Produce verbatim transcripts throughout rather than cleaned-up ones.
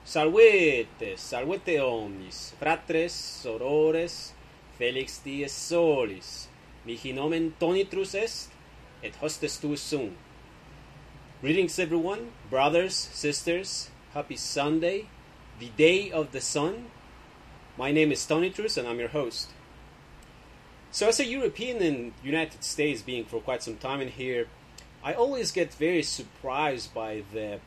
Salvete, salvete omnis, fratres, sorores, felix dies solis, mihi nomen tonitrus est, et hostes tuus sum. Greetings everyone, brothers, sisters, happy Sunday, the day of the sun. My name is Tonitrus and I'm your host. So as a European in the United States, being for quite some time in here, I always get very surprised by the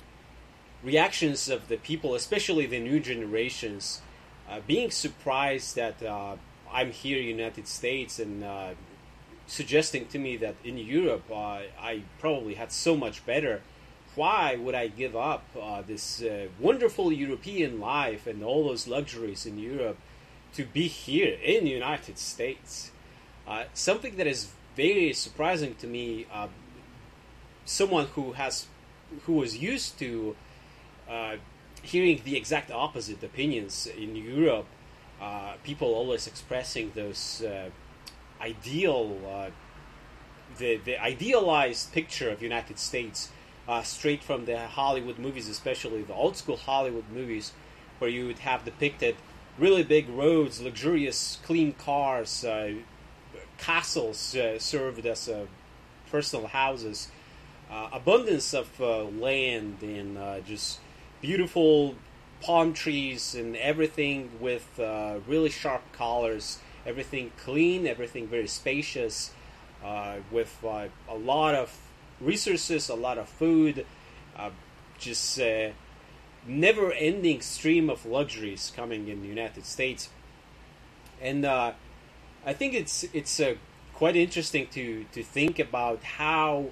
reactions of the people, especially the new generations, uh, being surprised that uh, I'm here in the United States and uh, suggesting to me that in Europe uh, I probably had so much better. Why would I give up uh, this uh, wonderful European life and all those luxuries in Europe to be here in the United States? Uh, something that is very surprising to me, uh, someone who has, who was used to uh, hearing the exact opposite opinions in Europe, uh, people always expressing those uh, ideal, uh, the the idealized picture of United States, uh, straight from the Hollywood movies, especially the old school Hollywood movies, where you would have depicted really big roads, luxurious, clean cars, uh, castles uh, served as uh, personal houses, uh, abundance of uh, land, and uh, just beautiful palm trees and everything with uh, really sharp colors, everything clean, everything very spacious, uh, with uh, a lot of resources, a lot of food, uh, just uh, never-ending stream of luxuries coming in the United States. And uh, I think it's it's uh, quite interesting to, to think about how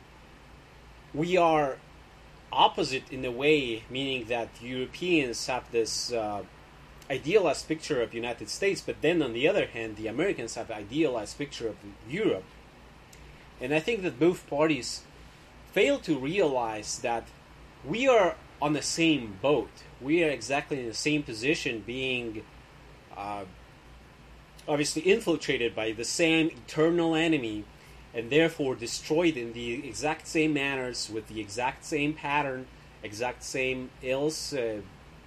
we are opposite in a way, meaning that Europeans have this uh, idealized picture of United States, but then on the other hand, the Americans have an idealized picture of Europe. And I think that both parties fail to realize that we are on the same boat. We are exactly in the same position, being uh, obviously infiltrated by the same eternal enemy, and therefore destroyed in the exact same manners, with the exact same pattern, exact same ills, uh,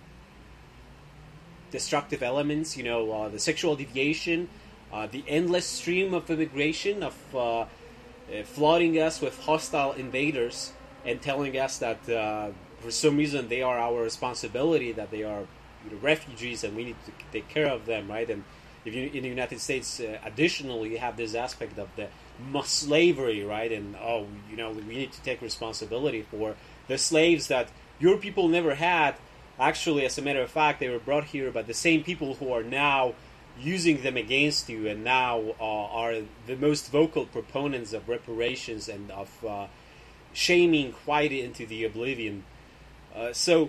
destructive elements, you know, uh, the sexual deviation, uh, the endless stream of immigration, of uh, uh, flooding us with hostile invaders and telling us that uh, for some reason they are our responsibility, that they are, you know, refugees and we need to take care of them, right? And if you, in the United States, uh, additionally, you have this aspect of the slavery, right? And, oh, you know, we need to take responsibility for the slaves that your people never had. Actually, as a matter of fact, they were brought here by the same people who are now using them against you, and now uh, are the most vocal proponents of reparations and of uh, shaming quite into the oblivion. Uh, so,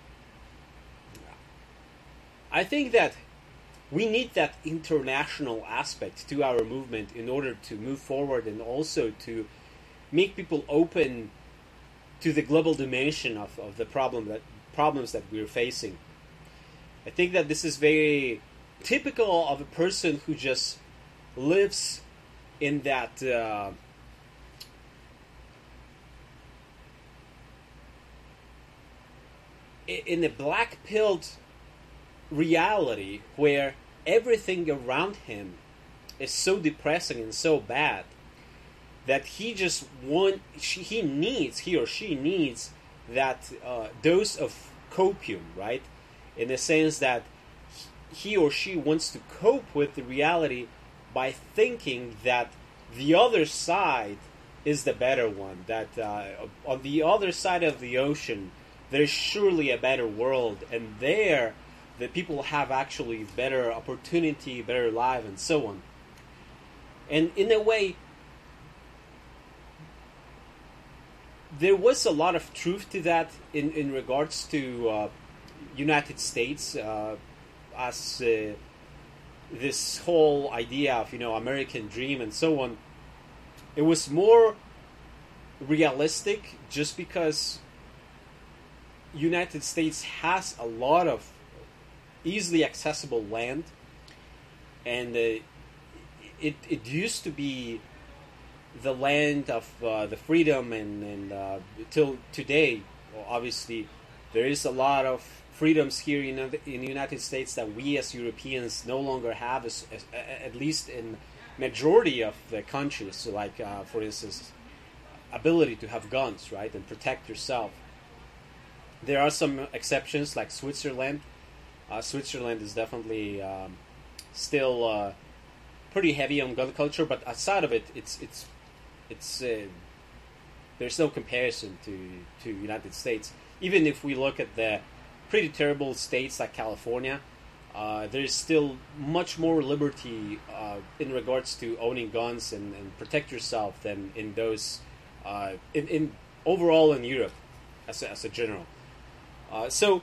I think that we need that international aspect to our movement in order to move forward, and also to make people open to the global dimension of, of the problem that problems that we're facing. I think that this is very typical of a person who just lives in that uh, in a black-pilled reality where everything around him is so depressing and so bad that he just want he needs he or she needs that uh, dose of copium, right? In the sense that he or she wants to cope with the reality by thinking that the other side is the better one, that uh, on the other side of the ocean there's surely a better world, and there the people have actually better opportunity, better life, and so on. And in a way, there was a lot of truth to that in, in regards to uh, United States uh, as uh, this whole idea of, you know, American dream and so on. It was more realistic just because United States has a lot of easily accessible land, and uh, it it used to be the land of uh, the freedom, and and uh, till today, well, obviously, there is a lot of freedoms here in, in the United States that we as Europeans no longer have, as, as, at least in majority of the countries. So like, uh, for instance, ability to have guns, right, and protect yourself. There are some exceptions, like Switzerland. Uh, Switzerland is definitely um, still uh, pretty heavy on gun culture, but outside of it, it's it's it's uh, there's no comparison to to United States. Even if we look at the pretty terrible states like California, uh, there is still much more liberty uh, in regards to owning guns and, and protect yourself than in those uh, in, in overall in Europe as a, as a general. Uh, so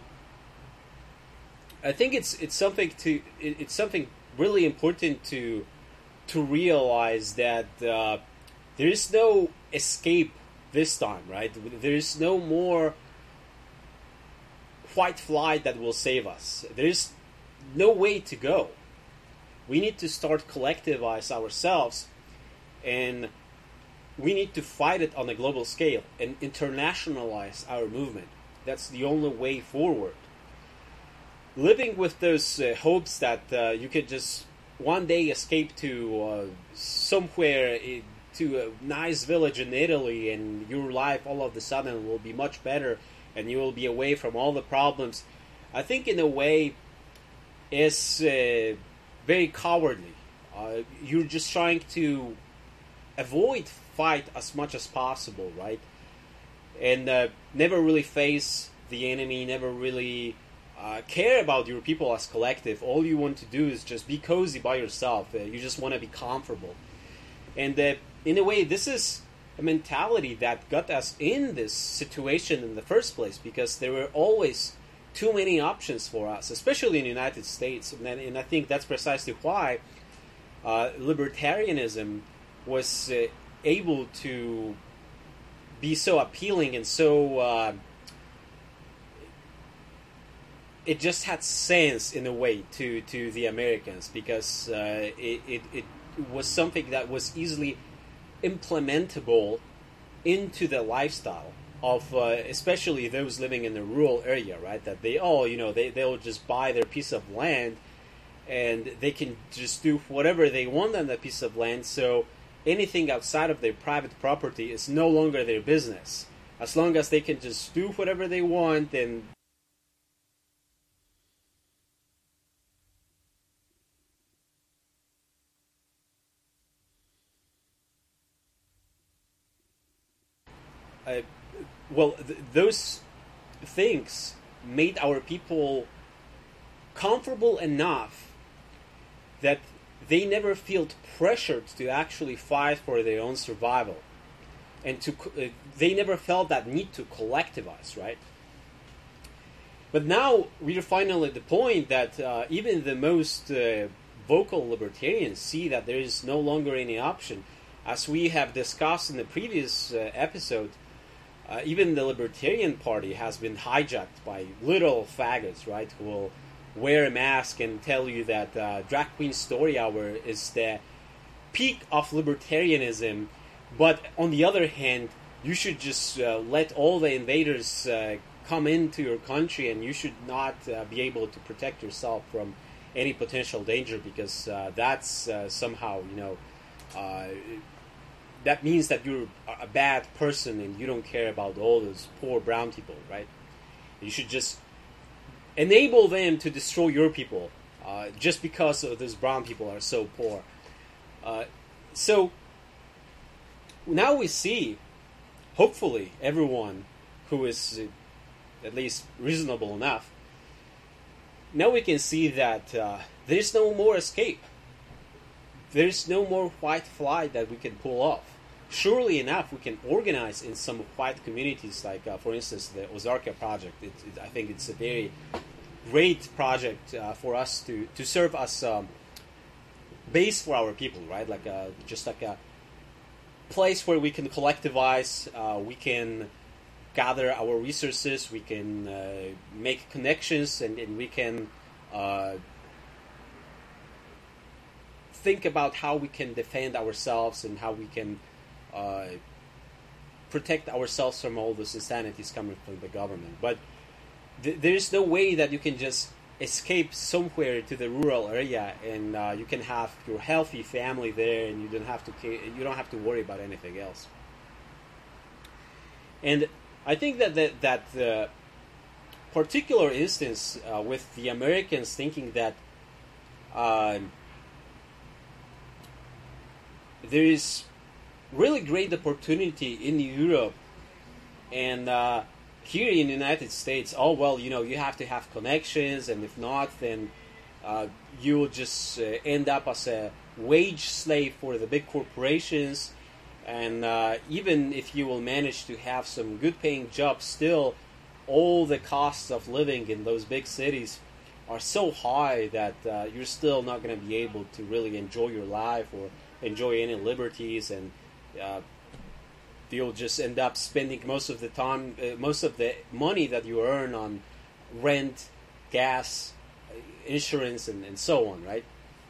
I think it's it's something to it, it's something really important to to realize that uh, there is no escape this time, right? There is no more white flight that will save us. There is no way to go. We need to start collectivize ourselves, and we need to fight it on a global scale and internationalize our movement. That's the only way forward. Living with those uh, hopes that uh, you could just one day escape to uh, somewhere in, to a nice village in Italy, and your life all of a sudden will be much better, and you will be away from all the problems, I think in a way is uh, very cowardly. Uh, you're just trying to avoid fight as much as possible, right? And uh, never really face the enemy, never really uh, care about your people as collective. All you want to do is just be cozy by yourself. Uh, you just want to be comfortable. And uh, in a way, this is a mentality that got us in this situation in the first place, because there were always too many options for us, especially in the United States. And, and I think that's precisely why uh, libertarianism was uh, able to be so appealing and so uh, it just had sense in a way to, to the Americans, because uh, it, it, it was something that was easily implementable into the lifestyle of uh, especially those living in the rural area, right? That they all, you know, they, they'll just buy their piece of land and they can just do whatever they want on that piece of land. So anything outside of their private property is no longer their business. As long as they can just do whatever they want, and uh, well, th- those things made our people comfortable enough that they never felt pressured to actually fight for their own survival, and to uh, they never felt that need to collectivize, right? But now we're finally at the point that uh, even the most uh, vocal libertarians see that there is no longer any option. As we have discussed in the previous uh, episode, uh, even the Libertarian Party has been hijacked by little faggots, right, who will wear a mask and tell you that uh, Drag Queen Story Hour is the peak of libertarianism, but on the other hand, you should just uh, let all the invaders uh, come into your country, and you should not uh, be able to protect yourself from any potential danger, because uh, that's uh, somehow, you know, uh, that means that you're a bad person and you don't care about all those poor brown people, right? You should just enable them to destroy your people uh, just because of those brown people are so poor. Uh, so now we see, hopefully, everyone who is uh, at least reasonable enough, now we can see that uh, there's no more escape. There's no more white flight that we can pull off. Surely enough, we can organize in some white communities, like, uh, for instance, the Ozarka Project. It, it, I think it's a very great project uh, for us to, to serve as um, base for our people, right? Like a, just like a place where we can collectivize, uh, we can gather our resources, we can uh, make connections, and, and we can uh, think about how we can defend ourselves and how we can uh, protect ourselves from all those insanities coming from the government. But th- there's no way that you can just escape somewhere to the rural area and uh, you can have your healthy family there and you don't have to ca- you don't have to worry about anything else. And I think that the, that the particular instance uh, with the Americans thinking that uh, there is really great opportunity in Europe and uh, here in the United States, oh well, you know, you have to have connections, and if not, then uh, you will just uh, end up as a wage slave for the big corporations. And uh, even if you will manage to have some good-paying jobs, still, all the costs of living in those big cities are so high that uh, you're still not going to be able to really enjoy your life or enjoy any liberties, and uh, you'll just end up spending most of the time, uh, most of the money that you earn on rent, gas, insurance, and, and so on, right?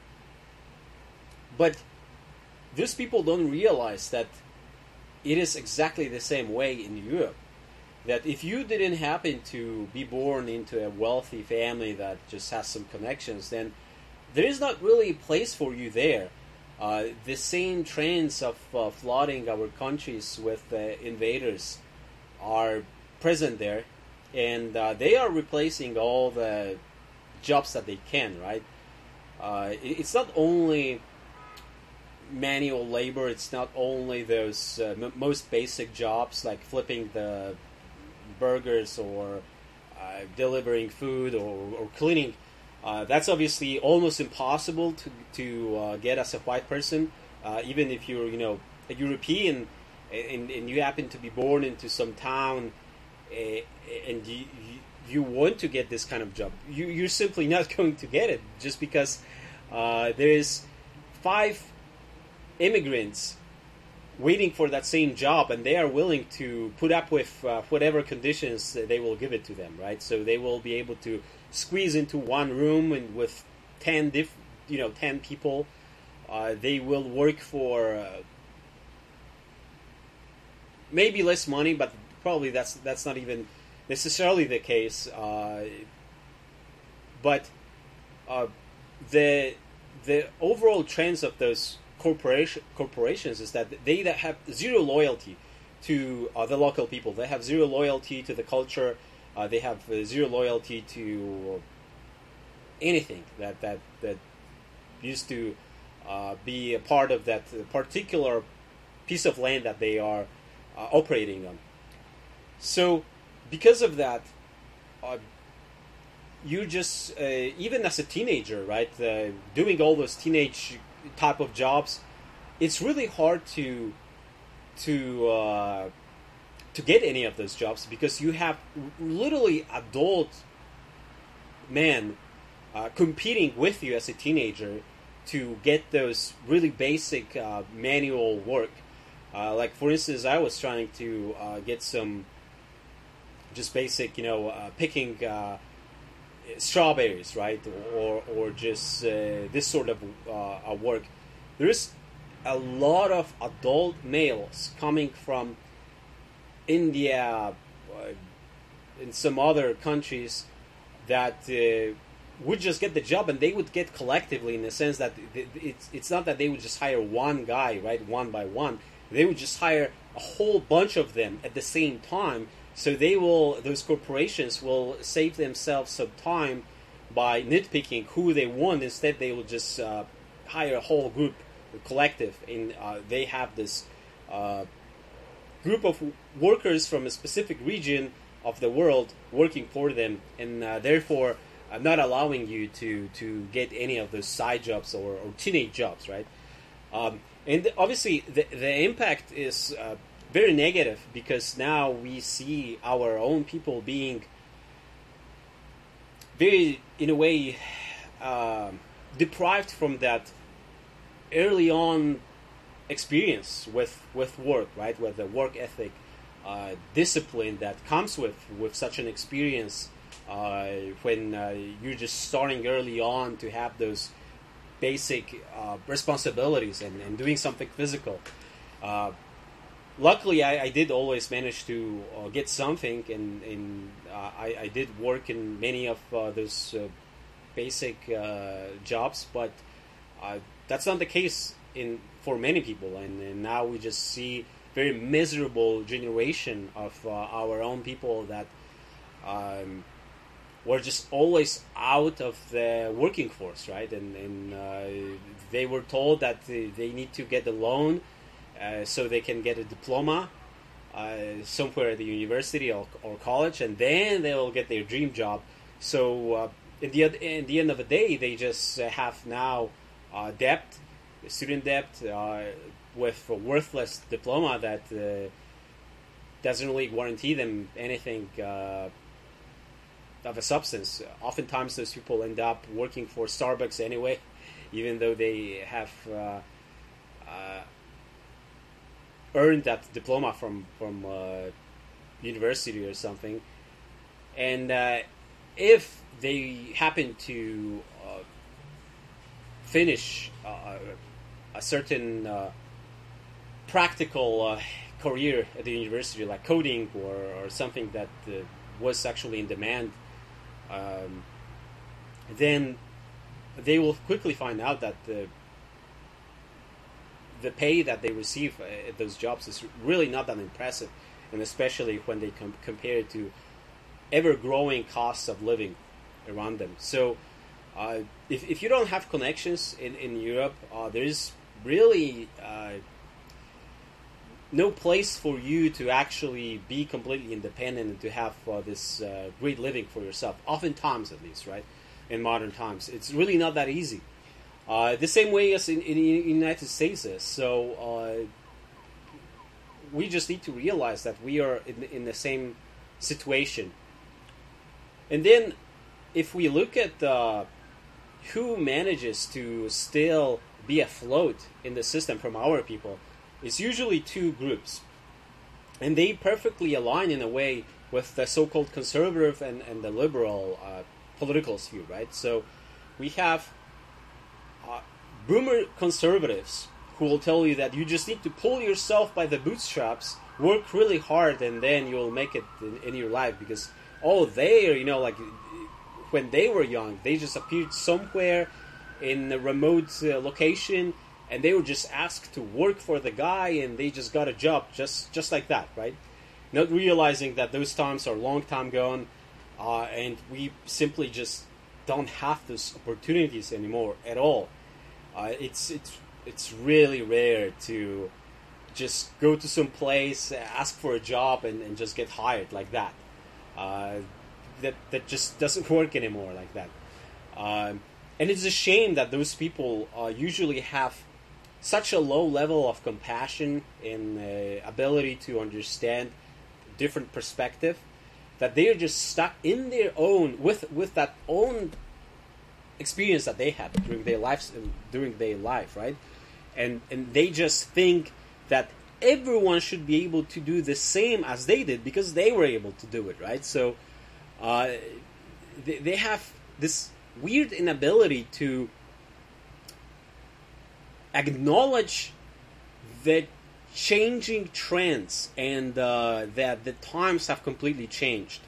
But these people don't realize that it is exactly the same way in Europe. That if you didn't happen to be born into a wealthy family that just has some connections, then there is not really a place for you there. Uh, the same trends of uh, flooding our countries with uh, invaders are present there, and uh, they are replacing all the jobs that they can, right? Uh, it, it's not only manual labor, it's not only those uh, m- most basic jobs like flipping the burgers or uh, delivering food or, or cleaning. Uh, that's obviously almost impossible to to uh, get as a white person, uh, even if you're, you know, a European and, and you happen to be born into some town uh, and you, you want to get this kind of job. You, you're simply not going to get it just because uh, there is five immigrants waiting for that same job, and they are willing to put up with uh, whatever conditions they will give it to them, right? So they will be able to squeeze into one room and with ten diff, you know, ten people. Uh, they will work for uh, maybe less money, but probably that's that's not even necessarily the case. Uh, but uh, the the overall trends of those corporation corporations is that they that have zero loyalty to uh, the local people. They have zero loyalty to the culture. Uh, they have uh, zero loyalty to anything that that that used to uh, be a part of that particular piece of land that they are uh, operating on. So, because of that, uh, you just uh, even as a teenager, right, uh, doing all those teenage type of jobs, it's really hard to to uh, to get any of those jobs because you have literally adult men uh, competing with you as a teenager to get those really basic uh, manual work. Uh, like for instance, I was trying to uh, get some just basic, you know, uh, picking uh, strawberries, right, or or just uh, this sort of uh, work. There's a lot of adult males coming from India, uh, and some other countries that uh, would just get the job, and they would get collectively in the sense that it's it's not that they would just hire one guy, right, one by one. They would just hire a whole bunch of them at the same time. So they will, those corporations will save themselves some time by nitpicking who they want. Instead, they will just uh, hire a whole group, a collective, and uh, they have this uh, group of workers from a specific region of the world working for them, and uh, therefore uh, not allowing you to, to get any of those side jobs or, or teenage jobs, right? Um, and obviously, the, the impact is uh, very negative because now we see our own people being very, in a way, uh, deprived from that early on experience with, with work, right? With the work ethic, uh, discipline that comes with, with such an experience uh, when uh, you're just starting early on to have those basic uh, responsibilities and, and doing something physical. Uh, luckily, I, I did always manage to uh, get something, and, and uh, I, I did work in many of uh, those uh, basic uh, jobs, but uh, that's not the case in for many people, and, and now we just see very miserable generation of uh, our own people that um, were just always out of the working force, right? And, and uh, they were told that they, they need to get a loan uh, so they can get a diploma uh, somewhere at the university or, or college, and then they'll get their dream job. So uh, in the in the end of the day, they just uh, have now uh, debt, student debt, uh, with a worthless diploma that uh, doesn't really guarantee them anything uh, of a substance. Oftentimes, those people end up working for Starbucks anyway, even though they have uh, uh, earned that diploma from from uh, university or something. And uh, if they happen to uh, finish uh, a certain uh, practical uh, career at the university, like coding or, or something that uh, was actually in demand, um, then they will quickly find out that the the pay that they receive at those jobs is really not that impressive, and especially when they com- compare it to ever-growing costs of living around them. So uh, if, if you don't have connections in, in Europe, uh, there is really uh, no place for you to actually be completely independent and to have uh, this uh, great living for yourself. Oftentimes, at least, right? In modern times, it's really not that easy. Uh, the same way as in, in the United States is. So uh, we just need to realize that we are in, in the same situation. And then, if we look at uh, who manages to still be afloat in the system from our people, it's usually two groups. And they perfectly align in a way with the so-called conservative and, and the liberal uh, political sphere, right? So we have uh, boomer conservatives who will tell you that you just need to pull yourself by the bootstraps, work really hard, and then you'll make it in, in your life. Because, oh, they are, you know, like when they were young, they just appeared somewhere in a remote uh, location, and they were just asked to work for the guy, and they just got a job just just like that, right? Not realizing that those times are long time gone, uh, and we simply just don't have those opportunities anymore at all. Uh, it's it's it's really rare to just go to some place, ask for a job, and, and just get hired like that. Uh, that that just doesn't work anymore like that. Um, and it's a shame that those people uh, usually have such a low level of compassion and uh, ability to understand different perspective, that they are just stuck in their own with with that own experience that they had during their lives during their life, right? And and they just think that everyone should be able to do the same as they did because they were able to do it, right? So uh, they they have this weird inability to acknowledge the changing trends and uh, that the times have completely changed.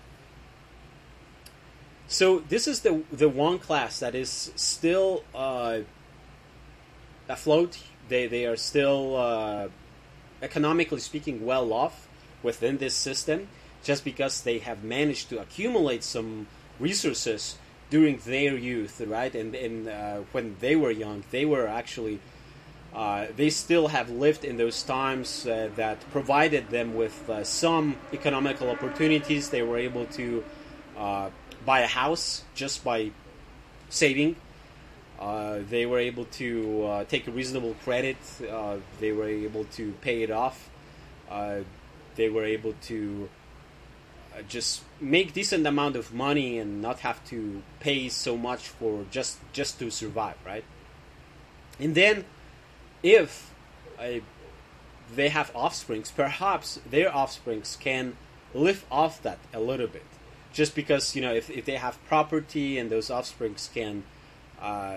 So this is the the one class that is still uh, afloat. They they are still uh, economically speaking well off within this system, just because they have managed to accumulate some resources during their youth, right? And and uh, when they were young, they were actually uh, they still have lived in those times uh, that provided them with uh, some economical opportunities. They were able to uh, buy a house just by saving. Uh, they were able to uh, take a reasonable credit. Uh, they were able to pay it off. Uh, they were able to uh, just make decent amount of money and not have to pay so much for just just to survive, right? And then, if uh, they have offsprings, perhaps their offsprings can live off that a little bit. Just because, you know, if, if they have property and those offsprings can uh,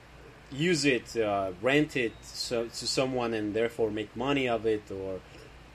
use it, uh, rent it so, to someone and therefore make money of it, or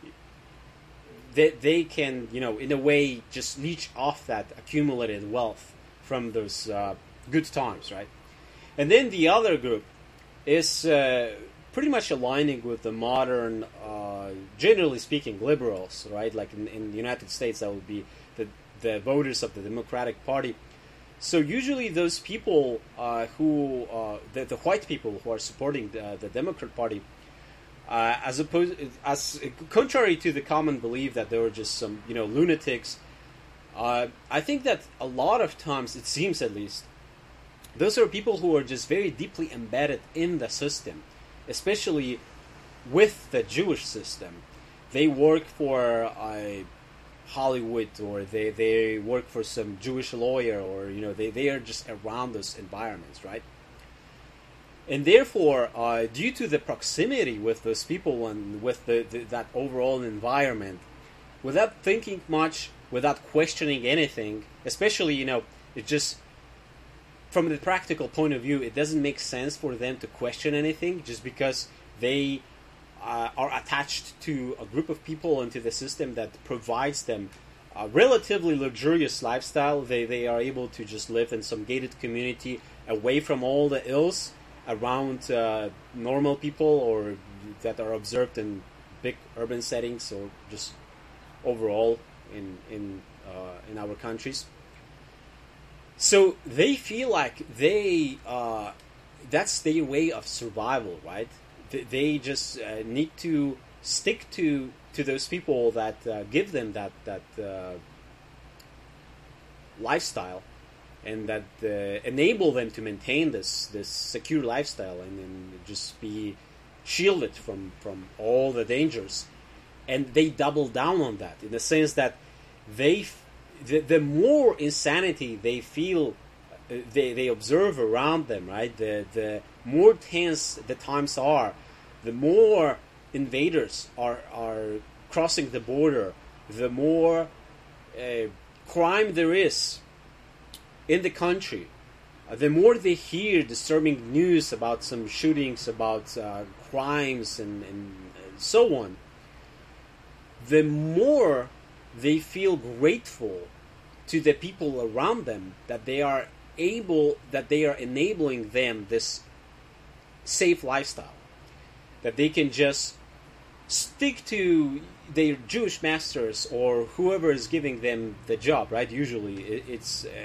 they, they can, you know, in a way, just leech off that accumulated wealth from those uh, good times, right? And then the other group is uh, pretty much aligning with the modern, uh, generally speaking, liberals, right? Like in, in the United States, that would be the, the voters of the Democratic Party. So usually those people uh, who, uh, the, the white people who are supporting the, the Democrat Party, uh, as opposed, as contrary to the common belief that they were just some, you know, lunatics, uh, I think that a lot of times, it seems at least, those are people who are just very deeply embedded in the system, especially with the Jewish system. They work for a Hollywood, or they, they work for some Jewish lawyer, or, you know, they, they are just around those environments, right? And therefore, uh, due to the proximity with those people and with the, the, that overall environment, without thinking much, without questioning anything, especially, you know, it just, from the practical point of view, it doesn't make sense for them to question anything just because they uh, are attached to a group of people and to the system that provides them a relatively luxurious lifestyle. They, they are able to just live in some gated community away from all the ills around uh, normal people or that are observed in big urban settings or just overall in in uh, in our countries. So they feel like they uh, that's their way of survival, right? They, they just uh, need to stick to to those people that uh, give them that that uh, lifestyle and that uh, enable them to maintain this this secure lifestyle and, and just be shielded from from all the dangers. And they double down on that in the sense that they, the, the more insanity they feel, uh, they, they observe around them, right? The, the more tense the times are, the more invaders are, are crossing the border, the more uh, crime there is in the country. Uh, the more they hear disturbing news about some shootings, about uh, crimes and, and so on, the more they feel grateful to the people around them that they are able, that they are enabling them this safe lifestyle, that they can just stick to their Jewish masters or whoever is giving them the job, right? Usually it's, uh,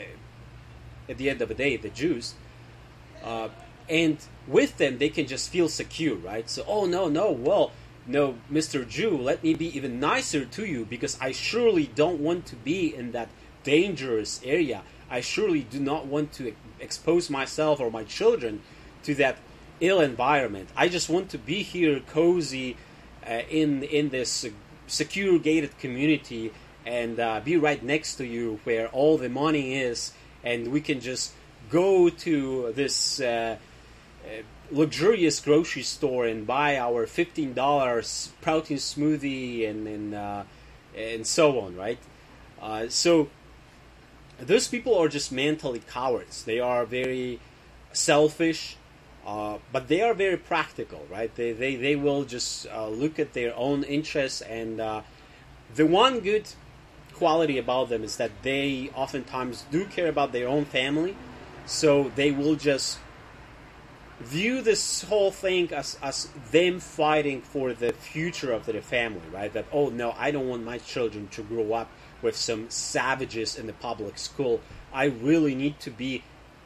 at the end of the day, the Jews. Uh, and with them, they can just feel secure, right? So, oh, no, no, well, no, Mister Jew, let me be even nicer to you because I surely don't want to be in that dangerous area. I surely do not want to expose myself or my children to that ill environment. I just want to be here cozy uh, in in this uh, secure gated community and uh, be right next to you where all the money is, and we can just go to this uh, uh, luxurious grocery store and buy our fifteen dollars protein smoothie and and, uh, and so on, right? Uh, so those people are just mentally cowards. They are very selfish, uh, but they are very practical, right? They they, they will just uh, look at their own interests, and uh, the one good quality about them is that they oftentimes do care about their own family, so they will just view this whole thing as, as them fighting for the future of their family, right? That, oh no, I don't want my children to grow up with some savages in the public school. I really need to be,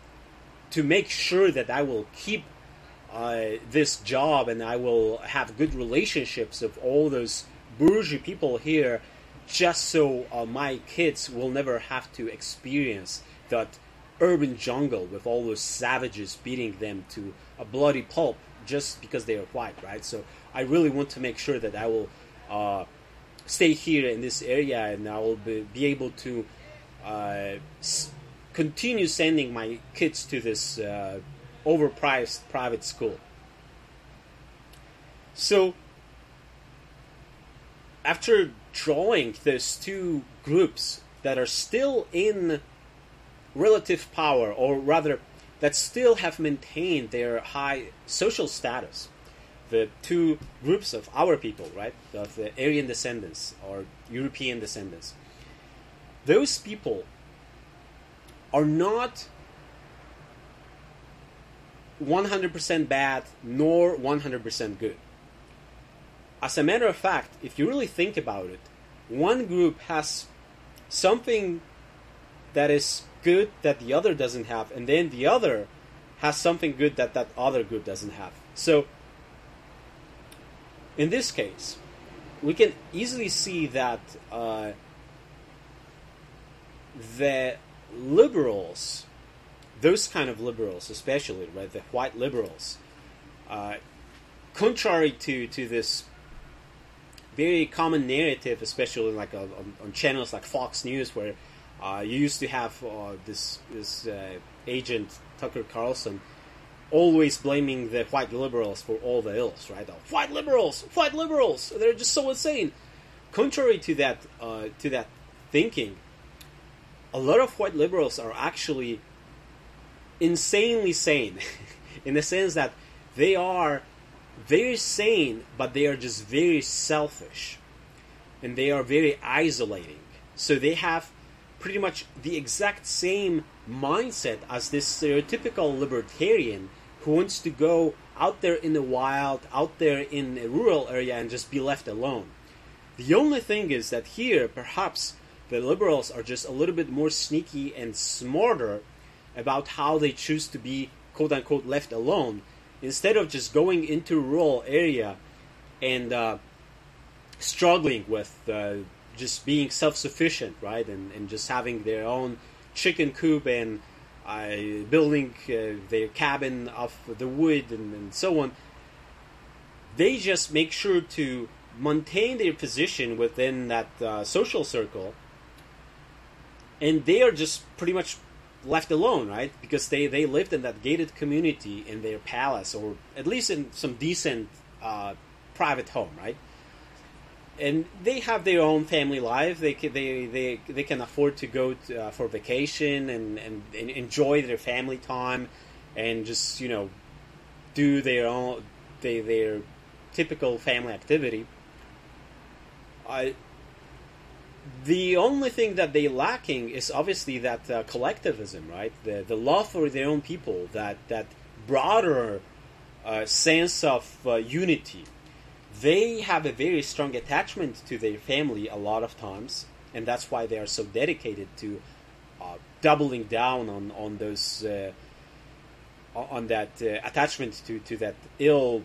to make sure that I will keep uh, this job and I will have good relationships with all those bourgeois people here, just so uh, my kids will never have to experience that urban jungle with all those savages beating them to a bloody pulp just because they are white, right? So I really want to make sure that I will uh, stay here in this area and I will be, be able to uh, s- continue sending my kids to this uh, overpriced private school. So after drawing those two groups that are still in relative power, or rather that still have maintained their high social status, the two groups of our people, right, of the Aryan descendants or European descendants. Those people are not one hundred percent bad nor one hundred percent good. As a matter of fact, if you really think about it, one group has something that is good that the other doesn't have, and then the other has something good that that other group doesn't have. So, in this case, we can easily see that uh, the liberals, those kind of liberals especially, right, the white liberals, uh, contrary to, to this very common narrative, especially like on, on channels like Fox News, where uh, you used to have uh, this this uh, agent Tucker Carlson always blaming the white liberals for all the ills, right? Oh, white liberals, white liberals, they're just so insane. Contrary to that, uh, to that thinking, a lot of white liberals are actually insanely sane, in the sense that they are very sane, but they are just very selfish, and they are very isolating. So they have pretty much the exact same mindset as this stereotypical libertarian who wants to go out there in the wild, out there in a rural area, and just be left alone. The only thing is that here, perhaps, the liberals are just a little bit more sneaky and smarter about how they choose to be, quote-unquote, left alone, instead of just going into a rural area and uh, struggling with uh, just being self-sufficient, right, and, and just having their own chicken coop and uh, building uh, their cabin of the wood and, and so on. They just make sure to maintain their position within that uh, social circle, and they are just pretty much left alone, right? Because they, they lived in that gated community in their palace, or at least in some decent uh, private home, right? And they have their own family life. They can, they, they, they can afford to go to, uh, for vacation and, and, and enjoy their family time, and just, you know, do their own they, their typical family activity. I. The only thing that they're lacking is obviously that uh, collectivism, right? The the love for their own people, that that broader uh, sense of uh, unity. They have a very strong attachment to their family a lot of times, and that's why they are so dedicated to uh, doubling down on on those uh, on that uh, attachment to to that ill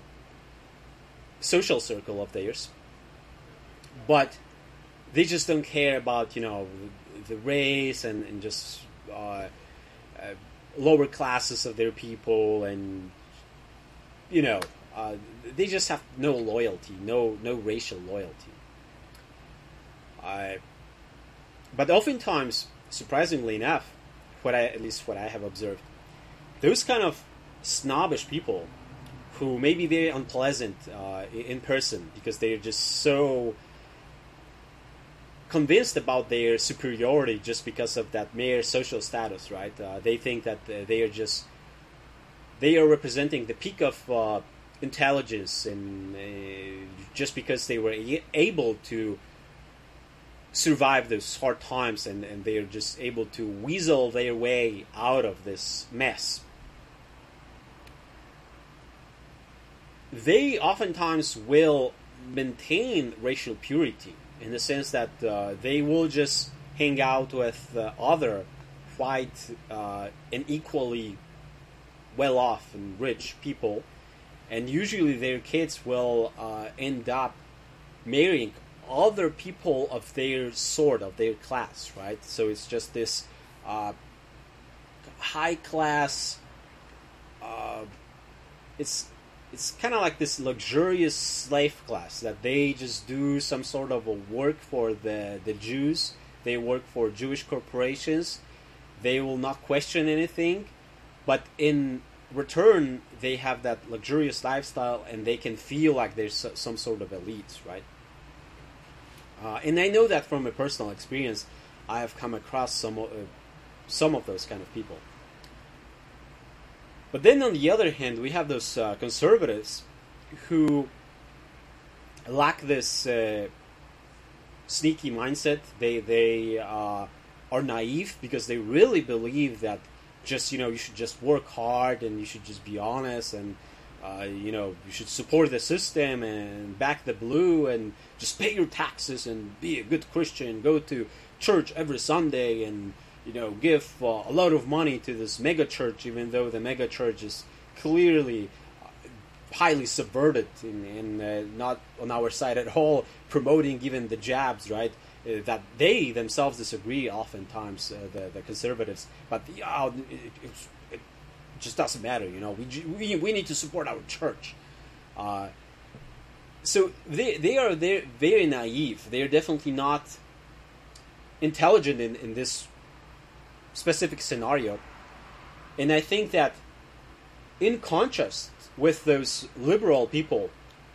social circle of theirs. But they just don't care about, you know, the race and, and just uh, uh, lower classes of their people, and, you know, uh, they just have no loyalty, no no racial loyalty. Uh, but oftentimes, surprisingly enough, what I at least what I have observed, those kind of snobbish people who may be very unpleasant uh, in person because they're just so convinced about their superiority just because of that mere social status, right? Uh, they think that uh, they are just they are representing the peak of uh, intelligence, and uh, just because they were a- able to survive those hard times, and, and they are just able to weasel their way out of this mess. They oftentimes will maintain racial purity, in the sense that uh, they will just hang out with uh, other white uh, and equally well-off and rich people, and usually their kids will uh, end up marrying other people of their sort, of their class, right? So it's just this uh, high-class, uh, it's It's kind of like this luxurious slave class that they just do some sort of a work for the, the Jews. They work for Jewish corporations. They will not question anything. But in return, they have that luxurious lifestyle, and they can feel like there's some sort of elites, right? Uh, and I know that from a personal experience. I have come across some, uh, some of those kind of people. But then on the other hand, we have those uh, conservatives who lack this uh, sneaky mindset. They they uh, are naive because they really believe that just, you know, you should just work hard and you should just be honest and uh, you know, you should support the system and back the blue and just pay your taxes and be a good Christian, go to church every Sunday and, you know, give uh, a lot of money to this mega church, even though the mega church is clearly highly subverted and, and uh, not on our side at all, promoting even the jabs, right? Uh, that they themselves disagree oftentimes, uh, the, the conservatives. But uh, it, it, it just doesn't matter, you know. We we, we need to support our church. Uh, so they they are they're very naive. They are definitely not intelligent in, in this specific scenario. And I think that in contrast with those liberal people,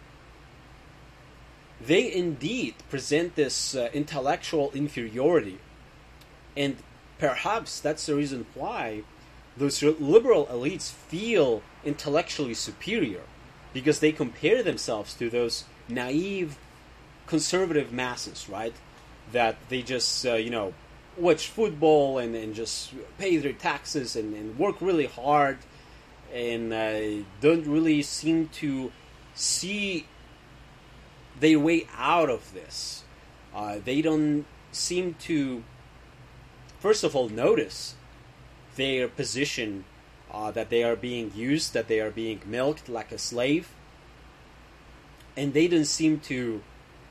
they indeed present this uh, intellectual inferiority. And perhaps that's the reason why those liberal elites feel intellectually superior, because they compare themselves to those naive conservative masses, right? That they just, uh, you know, watch football and, and just pay their taxes and, and work really hard and uh, don't really seem to see their way out of this. Uh, they don't seem to, first of all, notice their position, uh, that they are being used, that they are being milked like a slave. And they don't seem to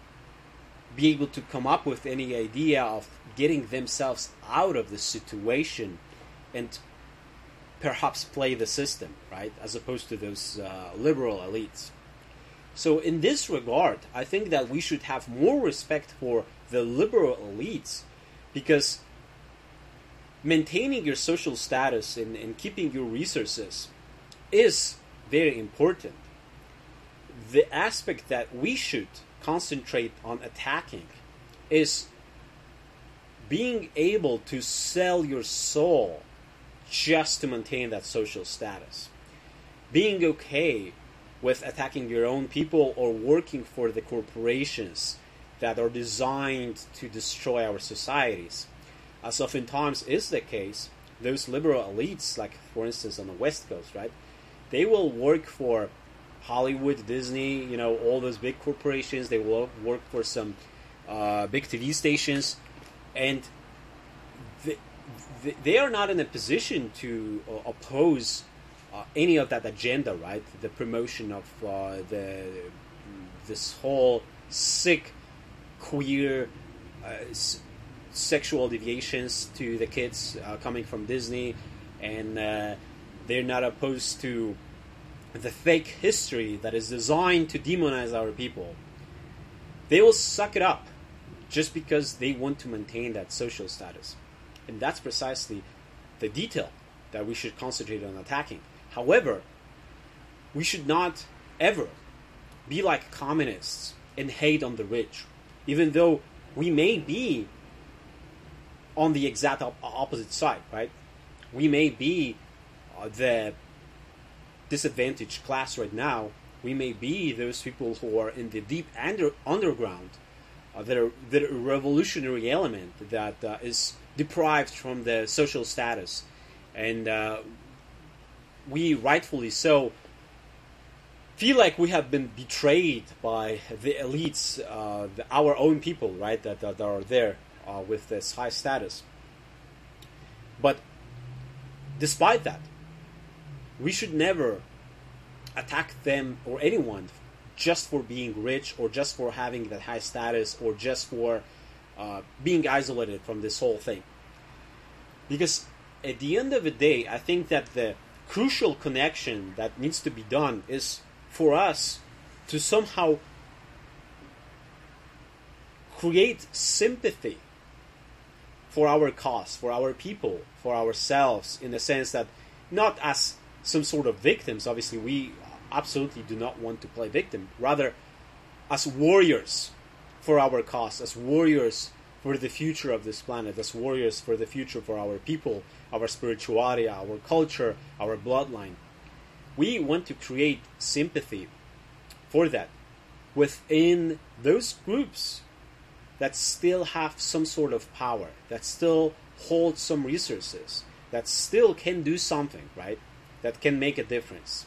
be able to come up with any idea of getting themselves out of the situation and perhaps play the system, right? As opposed to those uh, liberal elites. So in this regard, I think that we should have more respect for the liberal elites, because maintaining your social status and, and keeping your resources is very important. The aspect that we should concentrate on attacking is being able to sell your soul just to maintain that social status. Being okay with attacking your own people or working for the corporations that are designed to destroy our societies. As oftentimes is the case, those liberal elites, like for instance on the West Coast, right? They will work for Hollywood, Disney, you know, all those big corporations. They will work for some uh, big T V stations, and they, they are not in a position to uh, oppose uh, any of that agenda, right? The promotion of uh, the this whole sick, queer, uh, s- sexual deviations to the kids uh, coming from Disney, and uh, they're not opposed to the fake history that is designed to demonize our people. They will suck it up just because they want to maintain that social status. And that's precisely the detail that we should concentrate on attacking. However, we should not ever be like communists and hate on the rich, even though we may be on the exact op- opposite side, right? We may be uh, the disadvantaged class right now. We may be those people who are in the deep under, underground, uh, that are that are a revolutionary element that uh, is deprived from the social status, and uh, we rightfully so feel like we have been betrayed by the elites, uh, the, our own people, right? That, that are there uh, with this high status. But despite that, we should never attack them or anyone just for being rich or just for having that high status or just for uh, being isolated from this whole thing. Because at the end of the day, I think that the crucial connection that needs to be done is for us to somehow create sympathy for our cause, for our people, for ourselves, in the sense that not as some sort of victims. Obviously, we absolutely do not want to play victim. Rather, as warriors for our cause, as warriors for the future of this planet, as warriors for the future for our people, our spirituality, our culture, our bloodline. We want to create sympathy for that within those groups that still have some sort of power, that still hold some resources, that still can do something, right? That can make a difference.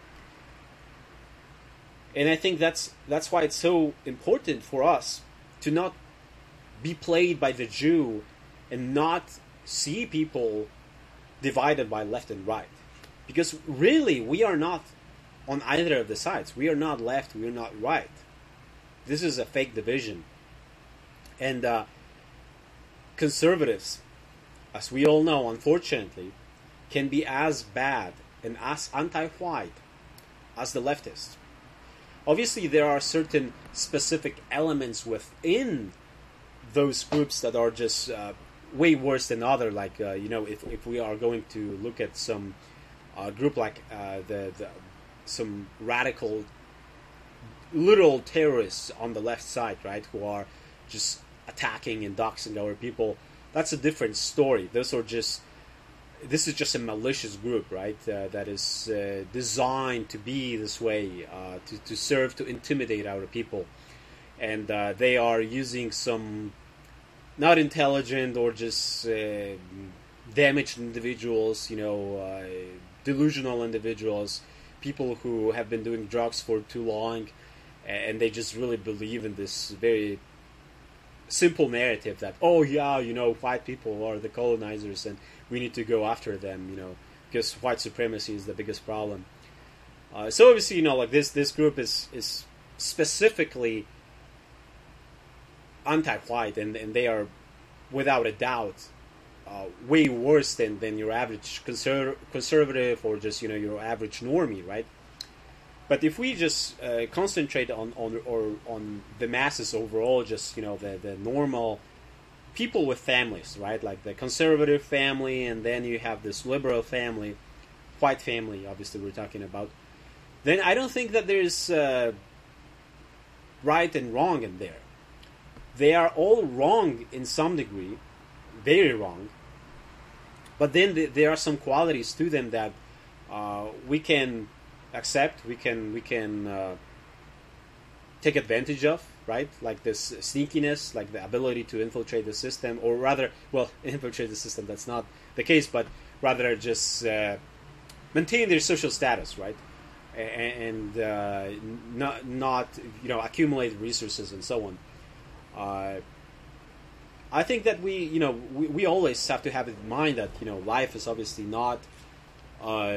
And I think that's that's why it's so important for us to not be played by the Jew and not see people divided by left and right. Because really, we are not on either of the sides. We are not left, we are not right. This is a fake division. And uh, conservatives, as we all know, unfortunately, can be as bad and as anti-white as the leftists. Obviously, there are certain specific elements within those groups that are just uh, way worse than other. Like, uh, you know, if if we are going to look at some uh, group like uh, the, the some radical, literal terrorists on the left side, right, who are just attacking and doxing our people, that's a different story. Those are just This is just a malicious group, right? Uh, that is uh, designed to be this way, uh, to, to serve to intimidate our people. And uh, they are using some not intelligent or just uh, damaged individuals, you know, uh, delusional individuals, people who have been doing drugs for too long, and they just really believe in this very simple narrative that, oh yeah, you know, white people are the colonizers and we need to go after them, you know, because white supremacy is the biggest problem. Uh, so obviously, you know, like this this group is is specifically anti-white, and, and they are, without a doubt, uh, way worse than, than your average conser- conservative or just, you know, your average normie, right? But if we just uh, concentrate on, on or on the masses overall, just, you know, the, the normal people with families, right? Like the conservative family, and then you have this liberal family, white family, obviously we're talking about, then I don't think that there's uh, right and wrong in there. They are all wrong in some degree, very wrong, but then th- there are some qualities to them that uh, we can accept, we can we can uh, take advantage of, right? Like this sneakiness, like the ability to infiltrate the system, or rather, well, infiltrate the system, that's not the case, but rather just uh, maintain their social status, right? And uh, not, not, you know, accumulate resources and so on. Uh, I think that we, you know, we, we always have to have in mind that, you know, life is obviously not, uh,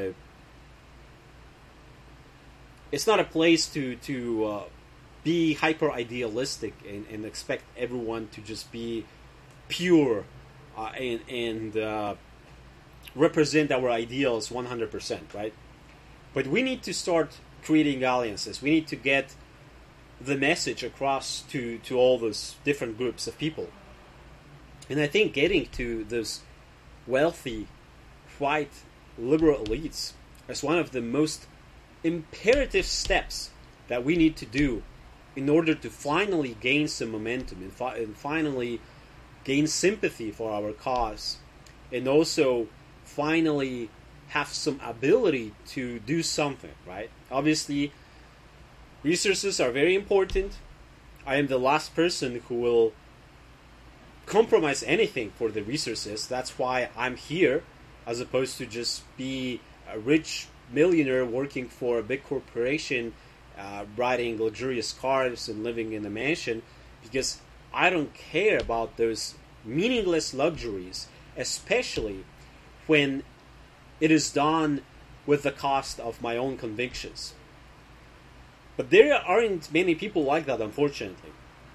it's not a place to, to uh, be hyper idealistic and, and expect everyone to just be pure uh, and, and uh, represent our ideals one hundred percent, right? But we need to start creating alliances. We need to get the message across to, to all those different groups of people. And I think getting to those wealthy, white, liberal elites is one of the most imperative steps that we need to do in order to finally gain some momentum and, fi- and finally gain sympathy for our cause, and also finally have some ability to do something, right? Obviously, resources are very important. I am the last person who will compromise anything for the resources. That's why I'm here, as opposed to just be a rich millionaire working for a big corporation, uh, riding luxurious cars and living in a mansion, because I don't care about those meaningless luxuries, especially when it is done with the cost of my own convictions. But there aren't many people like that, unfortunately.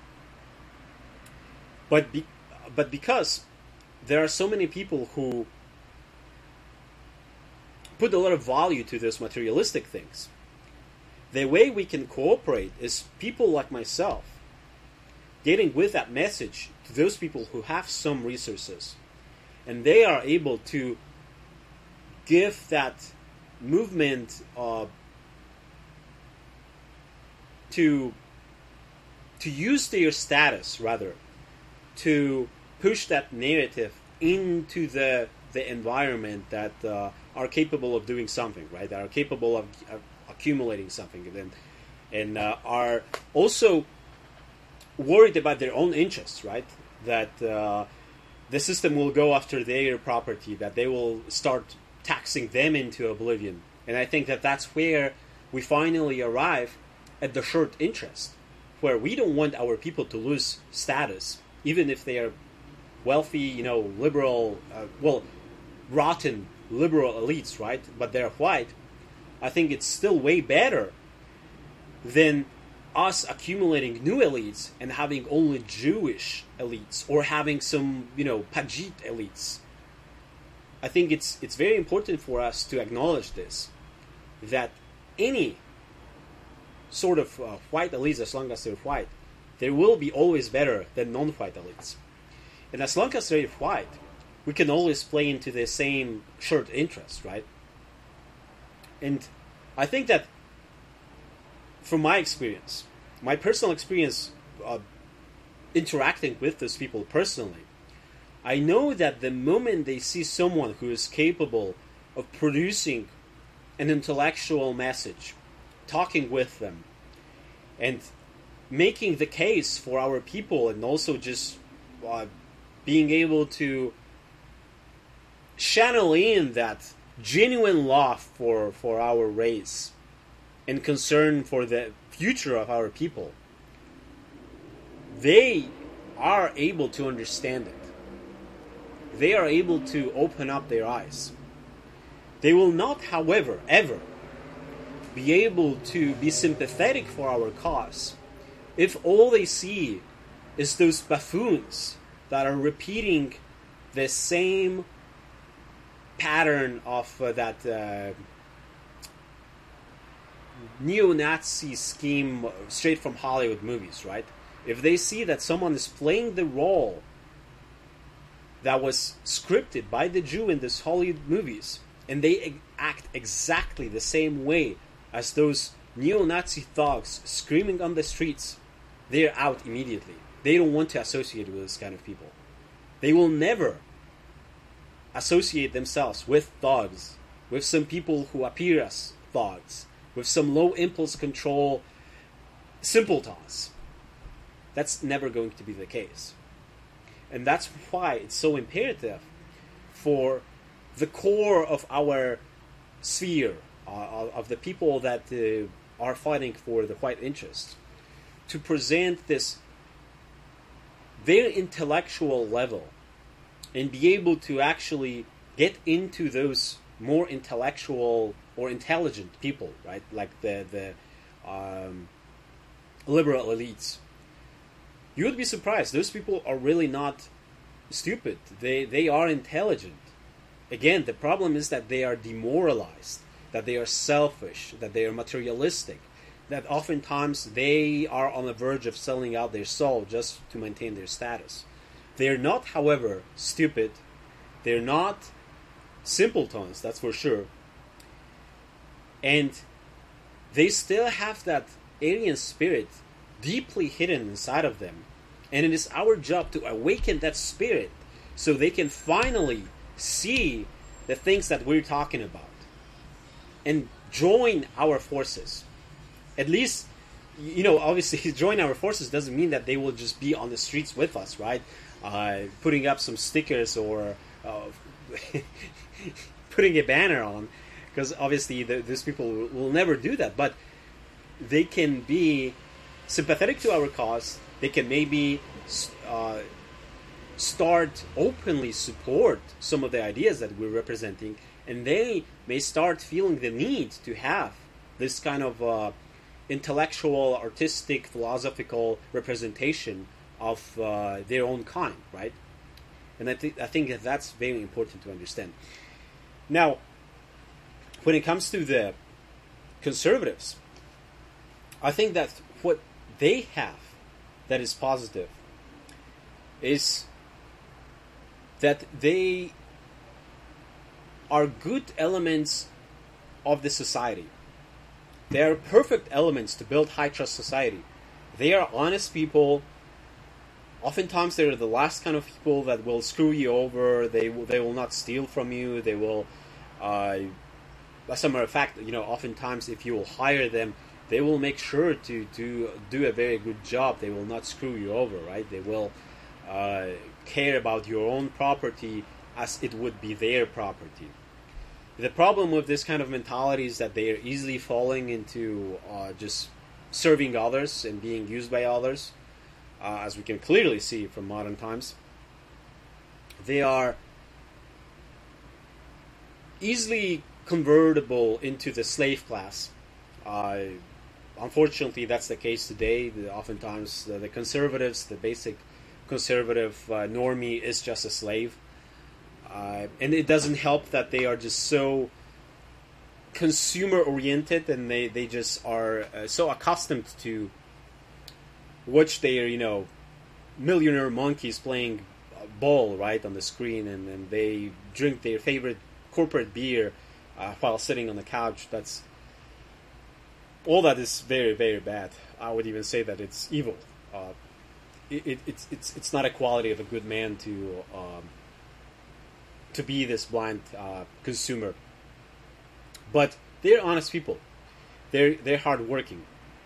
But be, but because there are so many people who put a lot of value to those materialistic things, the way we can cooperate is people like myself getting with that message to those people who have some resources, and they are able to give that movement uh, to to use their status, rather, to push that narrative into the the environment that uh, are capable of doing something, right? That are capable of, of accumulating something. And then and uh, are also worried about their own interests, right? That uh, the system will go after their property, that they will start taxing them into oblivion. And I think that that's where we finally arrive at the short interest, where we don't want our people to lose status, even if they are wealthy, you know, liberal, uh, well, rotten liberal elites, right? But they're white. I think it's still way better than us accumulating new elites and having only Jewish elites, or having some, you know, Pajit elites. I think it's it's very important for us to acknowledge this, that any sort of uh, white elites, as long as they're white, they will be always better than non-white elites. And as long as they're white, we can always play into the same short interest, right? And I think that from my experience, my personal experience uh, interacting with those people personally, I know that the moment they see someone who is capable of producing an intellectual message, talking with them, and making the case for our people, and also just uh, being able to channel in that genuine love for, for our race and concern for the future of our people, they are able to understand it. They are able to open up their eyes. They will not, however, ever be able to be sympathetic for our cause if all they see is those buffoons that are repeating the same pattern of uh, that uh, neo-Nazi scheme straight from Hollywood movies, right? If they see that someone is playing the role that was scripted by the Jew in these Hollywood movies, and they act exactly the same way as those neo-Nazi thugs screaming on the streets, they're out immediately. They don't want to associate with this kind of people. They will never associate themselves with thugs, with some people who appear as thugs, with some low impulse control simpletons. That's never going to be the case. And that's why it's so imperative for the core of our sphere, uh, of the people that uh, are fighting for the white interest, to present this very intellectual level and be able to actually get into those more intellectual or intelligent people, right? Like the, the um, liberal elites. You would be surprised. Those people are really not stupid. They they are intelligent. Again, the problem is that they are demoralized, that they are selfish, that they are materialistic, that oftentimes they are on the verge of selling out their soul just to maintain their status. They are not, however, stupid. They're not simpletons, that's for sure. And they still have that alien spirit deeply hidden inside of them. And it is our job to awaken that spirit so they can finally see the things that we're talking about and join our forces. At least, you know, obviously join our forces doesn't mean that they will just be on the streets with us, right? Uh, putting up some stickers or uh, putting a banner on, because obviously the, these people will, will never do that. But they can be sympathetic to our cause. They can maybe uh, start openly support some of the ideas that we're representing, and they may start feeling the need to have this kind of uh, intellectual, artistic, philosophical representation of uh, their own kind, right? And I think I think that that's very important to understand. Now, when it comes to the conservatives, I think that what they have that is positive is that they are good elements of the society. They are perfect elements to build high trust society. They are honest people. Oftentimes they're the last kind of people that will screw you over. They will, they will not steal from you. They will, uh, as a matter of fact, you know, oftentimes if you will hire them, they will make sure to, to do a very good job. They will not screw you over, right? They will uh, care about your own property as it would be their property. The problem with this kind of mentality is that they are easily falling into uh, just serving others and being used by others, uh, as we can clearly see from modern times. They are easily convertible into the slave class. Uh, unfortunately, that's the case today. The, oftentimes, the, the conservatives, the basic conservative uh, normie, is just a slave. Uh, and it doesn't help that they are just so consumer-oriented, and they, they just are uh, so accustomed to watch their, you know, millionaire monkeys playing ball right on the screen, and, and they drink their favorite corporate beer uh, while sitting on the couch. That's all that is very, very bad. I would even say that it's evil. Uh, it, it, it's it's it's not a quality of a good man to um, to be this blind uh, consumer. But they're honest people. They're they're hardworking,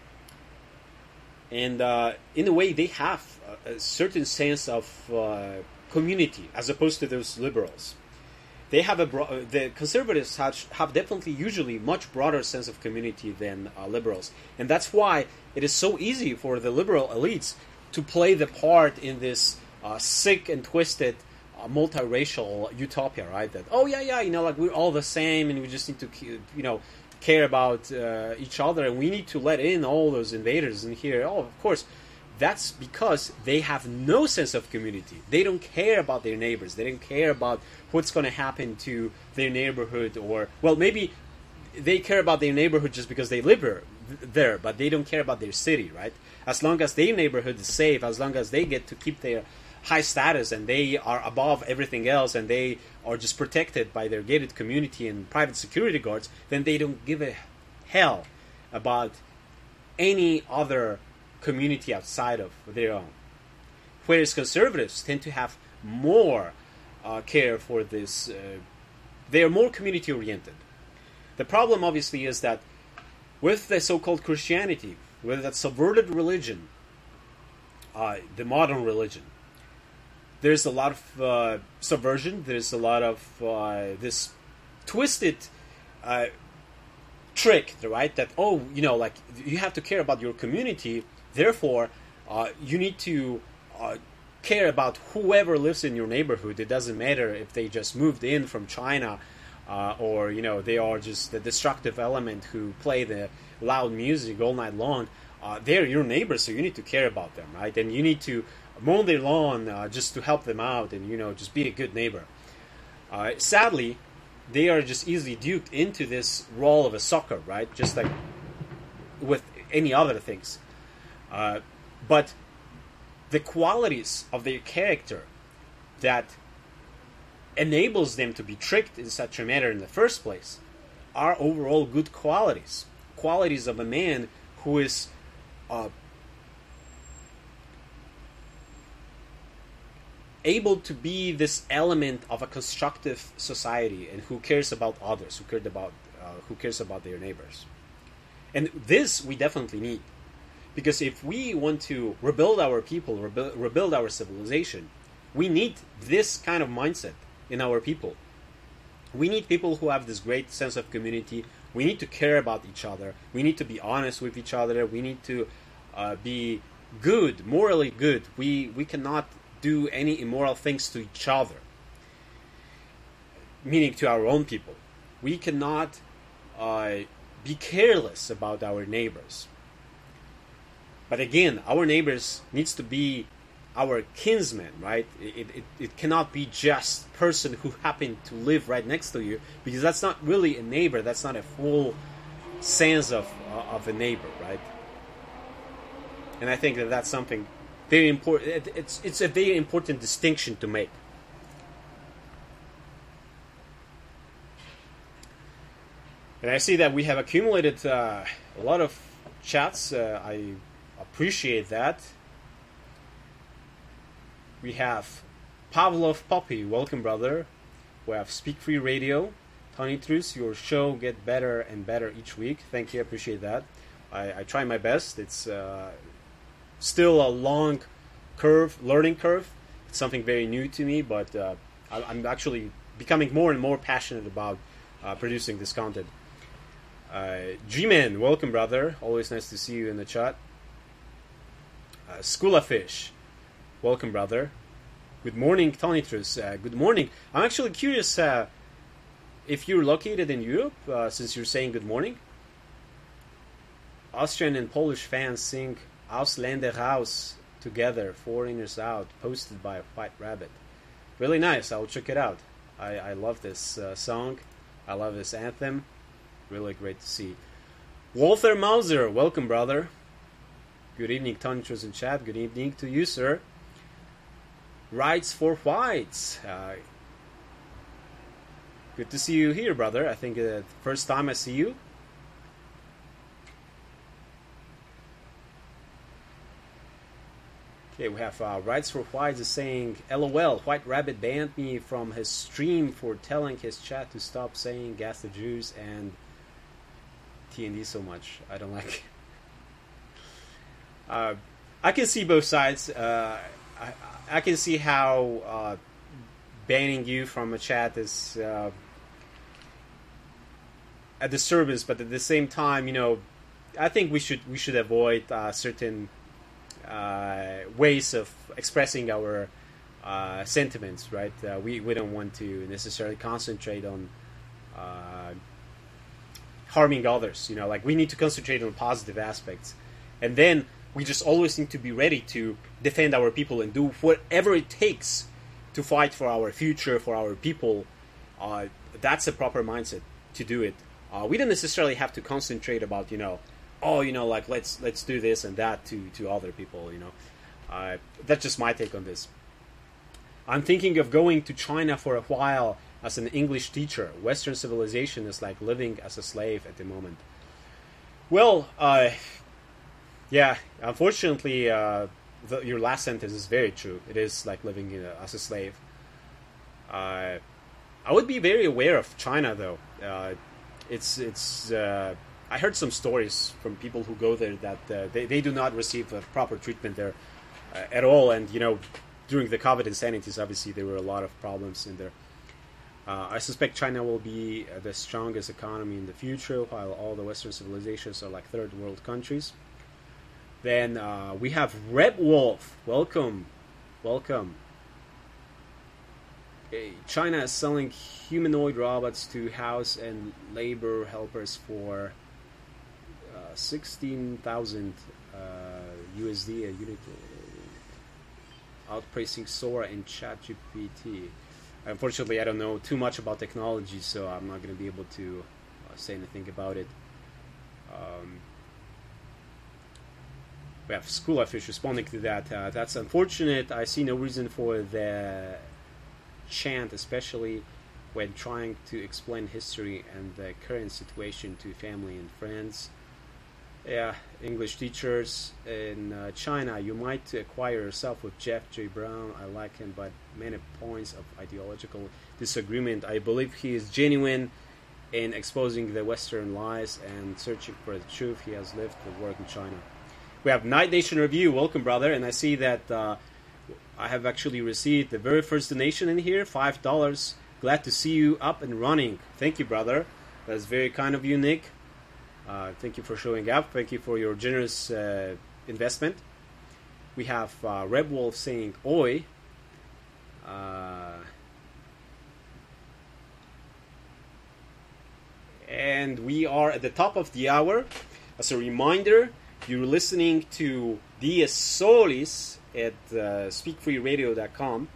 and uh, in a way they have a, a certain sense of uh, community as opposed to those liberals. They have a bro- the conservatives have, have definitely usually much broader sense of community than uh, liberals, and that's why it is so easy for the liberal elites to play the part in this uh, sick and twisted uh, multiracial utopia, right? That oh yeah yeah you know like we're all the same and we just need to you know care about uh, each other, and we need to let in all those invaders in here. Oh, of course. That's because they have no sense of community. They don't care about their neighbors. They don't care about what's going to happen to their neighborhood, or, well, maybe they care about their neighborhood just because they live there, but they don't care about their city, right? As long as their neighborhood is safe, as long as they get to keep their high status and they are above everything else and they are just protected by their gated community and private security guards, then they don't give a hell about any other community outside of their own. Whereas conservatives tend to have more uh, care for this. Uh, they are more community oriented. The problem obviously is that with the so-called Christianity, with that subverted religion, uh, the modern religion, there's a lot of uh, subversion, there's a lot of uh, this twisted uh, trick, right? That, oh, you know, like, you have to care about your community. Therefore, uh, you need to uh, care about whoever lives in your neighborhood. It doesn't matter if they just moved in from China uh, or, you know, they are just the destructive element who play the loud music all night long. Uh, they're your neighbors, so you need to care about them, right? And you need to mow their lawn uh, just to help them out and, you know, just be a good neighbor. Uh, sadly, they are just easily duped into this role of a sucker, right? Just like with any other things. Uh, but the qualities of their character that enables them to be tricked in such a manner in the first place are overall good qualities. Qualities of a man who is uh, able to be this element of a constructive society and who cares about others, who cares about, uh, who cares about their neighbors. And this we definitely need. Because if we want to rebuild our people, rebuild, rebuild our civilization, we need this kind of mindset in our people. We need people who have this great sense of community. We need to care about each other. We need to be honest with each other. We need to uh, be good, morally good. We, we cannot do any immoral things to each other, meaning to our own people. We cannot uh, be careless about our neighbors. But again, our neighbors needs to be our kinsmen, right? It, it, it cannot be just a person who happened to live right next to you, because that's not really a neighbor. That's not a full sense of uh, of a neighbor, right? And I think that that's something very important. It, it's it's a very important distinction to make. And I see that we have accumulated uh, a lot of chats. Uh, I appreciate that. We have Pavlov Poppy, welcome brother. We have Speak Free Radio. Tony Trus, your show get better and better each week. Thank you, I appreciate that. I, I try my best. It's uh, still a long curve, learning curve. It's something very new to me, but uh, I, I'm actually becoming more and more passionate about uh, producing this content. Uh, G-Man, welcome, brother. Always nice to see you in the chat. Uh, Schoolafish, welcome, brother. Good morning, Tonitrus. Uh, good morning. I'm actually curious uh, if you're located in Europe, uh, since you're saying good morning. Austrian and Polish fans sing Ausländer raus together, foreigners out, posted by White Rabbit. Really nice. I'll check it out. I, I love this uh, song. I love this anthem. Really great to see. Walter Mauser, welcome, brother. Good evening, Tonitrus in chat. Good evening to you, sir. Rights for Whites. Uh, good to see you here, brother. I think uh, the first time I see you. Okay, we have uh, Rights for Whites is saying, LOL, White Rabbit banned me from his stream for telling his chat to stop saying gas the Jews and T N D so much. I don't like it. Uh, I can see both sides. Uh, I, I can see how uh, banning you from a chat is uh, a disturbance, but at the same time, you know, I think we should we should avoid uh, certain uh, ways of expressing our uh, sentiments. Right? Uh, we we don't want to necessarily concentrate on uh, harming others. You know, like we need to concentrate on positive aspects, and then we just always need to be ready to defend our people and do whatever it takes to fight for our future, for our people. Uh, that's a proper mindset to do it. Uh, we don't necessarily have to concentrate about, you know, oh, you know, like let's let's do this and that to, to other people, you know. Uh, that's just my take on this. I'm thinking of going to China for a while as an English teacher. Western civilization is like living as a slave at the moment. Well, uh... yeah, unfortunately, uh, the, your last sentence is very true. It is like living in a, as a slave. Uh, I would be very aware of China, though. Uh, it's it's. Uh, I heard some stories from people who go there that uh, they they do not receive a proper treatment there uh, at all. And you know, during the COVID insanities, obviously there were a lot of problems in there. Uh, I suspect China will be uh, the strongest economy in the future, while all the Western civilizations are like third world countries. Then uh, we have Red Wolf. Welcome. Welcome. Okay. China is selling humanoid robots to house and labor helpers for uh, sixteen thousand uh, U S D a unit, uh, outpricing Sora and ChatGPT. Unfortunately, I don't know too much about technology, so I'm not going to be able to uh, say anything about it. Um, We have Schoolafish responding to that. Uh, that's unfortunate. I see no reason for the chant, especially when trying to explain history and the current situation to family and friends. Yeah, English teachers in uh, China, you might acquire yourself with Jeff J. Brown. I like him, but many points of ideological disagreement. I believe he is genuine in exposing the Western lies and searching for the truth. He has lived and worked in China. We have Night Nation Review. Welcome, brother. And I see that uh, I have actually received the very first donation in here, five dollars. Glad to see you up and running. Thank you, brother. That's very kind of you, Nick. Uh, thank you for showing up. Thank you for your generous uh, investment. We have uh, Red Wolf saying, Oi. Uh, and we are at the top of the hour. As a reminder, you're listening to Dies Solis at uh, speak free radio dot com.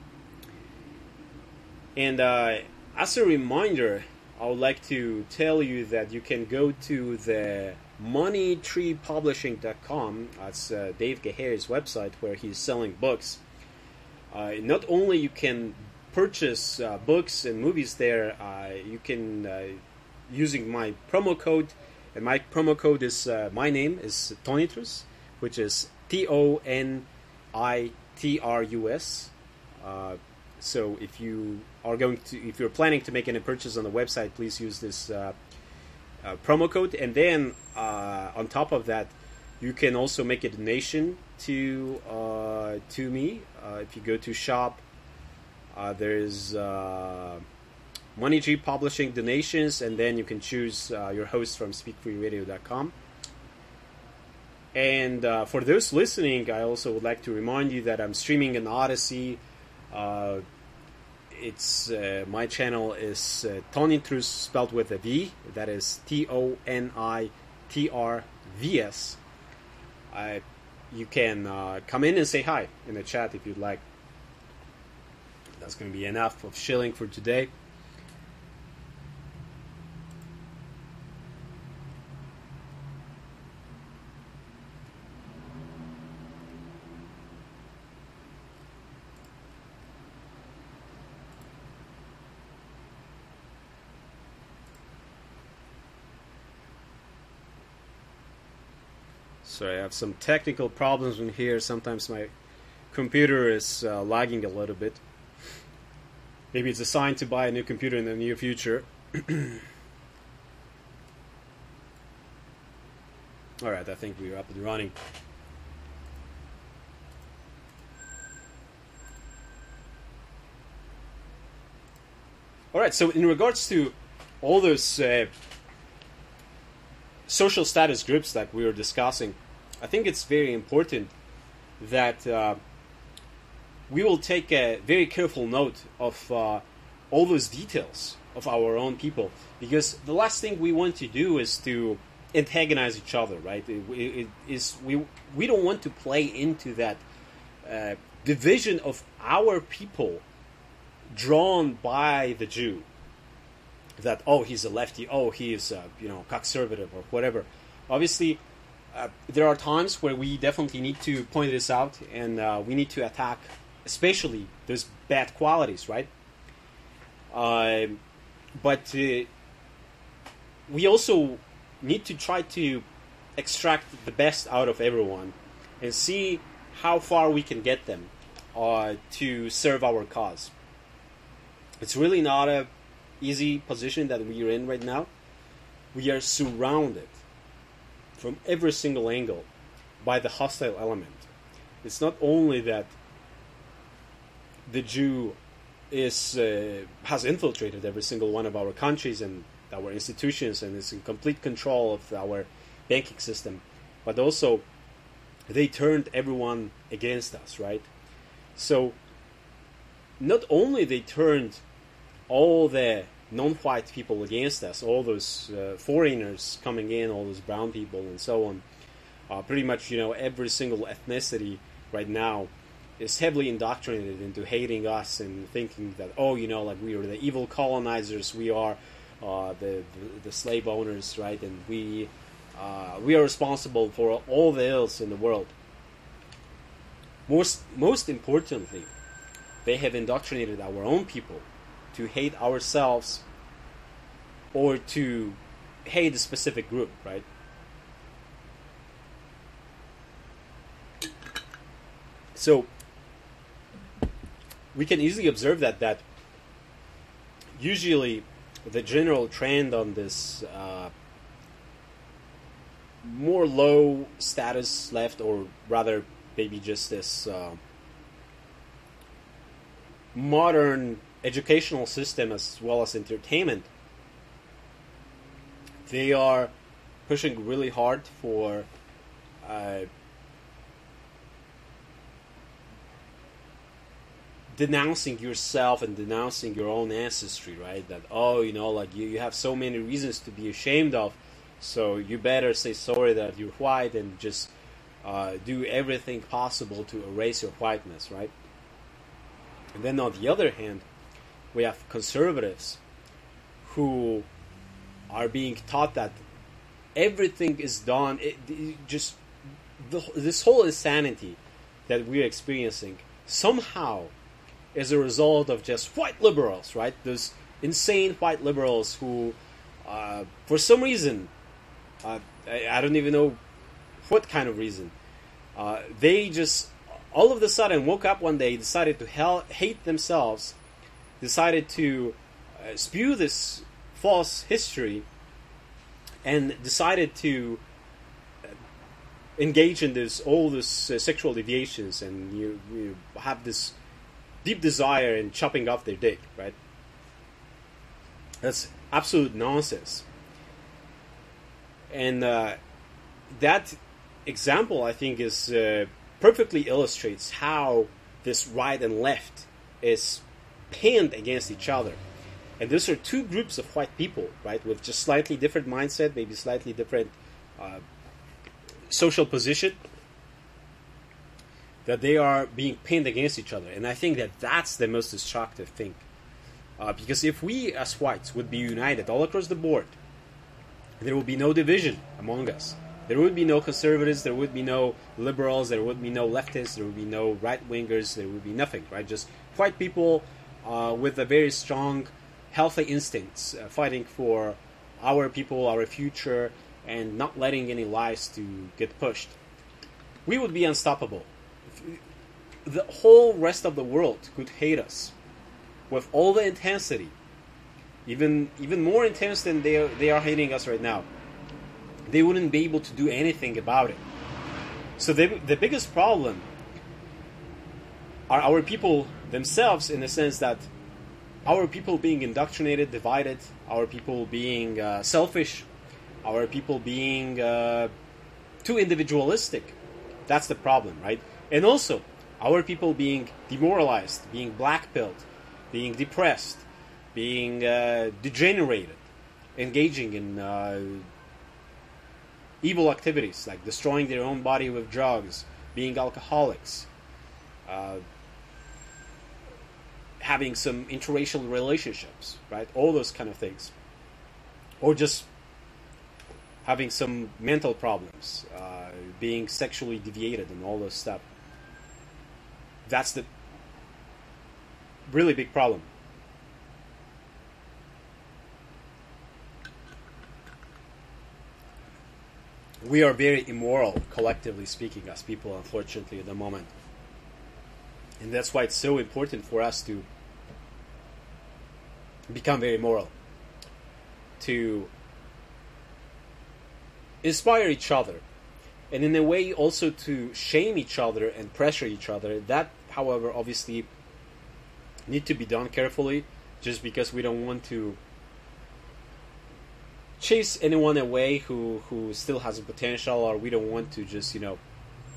And uh, as a reminder, I would like to tell you that you can go to the money tree publishing dot com. That's uh, Dave Gahare's website where he's selling books. Uh, not only you can purchase uh, books and movies there, uh, you can, uh, using my promo code, and my promo code is, uh, my name is Tonitrus, which is T O N I T R U S. Uh, so if you are going to, if you're planning to make any purchase on the website, please use this uh, uh, promo code, and then uh, on top of that, you can also make a donation to uh, to me. Uh, if you go to shop, uh, there's uh, MoneyG Publishing donations, and then you can choose uh, your host from speak free radio dot com. And uh, for those listening, I also would like to remind you that I'm streaming on Odyssey. Uh, it's uh, my channel is uh, Tonitrus, spelled with a V. That is T O N I T R V S. I, you can uh, come in and say hi in the chat if you'd like. That's going to be enough of shilling for today. Sorry, I have some technical problems in here. Sometimes my computer is uh, lagging a little bit. Maybe it's a sign to buy a new computer in the near future. Alright, I think we're up and running. Alright, so in regards to all those uh, social status groups that we were discussing, I think it's very important that uh, we will take a very careful note of uh, all those details of our own people, because the last thing we want to do is to antagonize each other, right? It, it, it is we we don't want to play into that uh, division of our people drawn by the Jew. That, oh, he's a lefty, oh, he is a, you know, conservative or whatever. Obviously, uh, there are times where we definitely need to point this out, and uh, we need to attack especially those bad qualities, right? Uh, but uh, we also need to try to extract the best out of everyone and see how far we can get them uh, to serve our cause. It's really not a easy position that we are in right now. We are surrounded from every single angle by the hostile element. It's not only that the Jew is uh, has infiltrated every single one of our countries and our institutions and is in complete control of our banking system, but also they turned everyone against us, right? So not only they turned all the non-white people against us, all those uh, foreigners coming in, all those brown people and so on, uh, pretty much, you know, every single ethnicity right now is heavily indoctrinated into hating us and thinking that, oh, you know, like we are the evil colonizers, we are uh, the, the the slave owners, right, and we uh, we are responsible for all the ills in the world. Most most importantly, they have indoctrinated our own people to hate ourselves or to hate a specific group, right? So we can easily observe that that usually the general trend on this uh, more low status left, or rather maybe just this uh, modern educational system as well as entertainment, they are pushing really hard for uh, denouncing yourself and denouncing your own ancestry, right? That, oh, you know, like you, you have so many reasons to be ashamed of, so you better say sorry that you're white and just uh, do everything possible to erase your whiteness, right? And then on the other hand, we have conservatives who are being taught that everything is done, it, it just the, this whole insanity that we're experiencing somehow is a result of just white liberals, right? Those insane white liberals who, uh, for some reason, uh, I, I don't even know what kind of reason, uh, they just all of a sudden woke up one day, decided to hell, hate themselves, decided to uh, spew this false history, and decided to engage in this all this uh, sexual deviations, and you, you have this deep desire in chopping off their dick, right? That's absolute nonsense. And uh, that example, I think, is uh, perfectly illustrates how this right and left is pinned against each other. And those are two groups of white people, right, with just slightly different mindset, maybe slightly different uh, social position, that they are being pinned against each other. And I think that that's the most destructive thing. Uh, because if we as whites would be united all across the board, there would be no division among us. There would be no conservatives, there would be no liberals, there would be no leftists, there would be no right-wingers, there would be nothing, right? Just white people uh, with a very strong, healthy instincts, uh, fighting for our people, our future, and not letting any lies to get pushed. We would be unstoppable. The whole rest of the world could hate us with all the intensity, even even more intense than they are, they are hating us right now. They wouldn't be able to do anything about it. So the the biggest problem are our people themselves, in the sense that our people being indoctrinated, divided, our people being uh, selfish, our people being uh, too individualistic. That's the problem, right? And also, our people being demoralized, being black-pilled, being depressed, being uh, degenerated, engaging in uh, evil activities like destroying their own body with drugs, being alcoholics, uh, having some interracial relationships, right? All those kind of things. Or just having some mental problems, uh, being sexually deviated and all this stuff. That's the really big problem. We are very immoral, collectively speaking, as people, unfortunately, at the moment. And that's why it's so important for us to become very moral. To inspire each other. And in a way also to shame each other and pressure each other. That, however, obviously need to be done carefully, just because we don't want to chase anyone away who, who still has a potential, or we don't want to just, you know,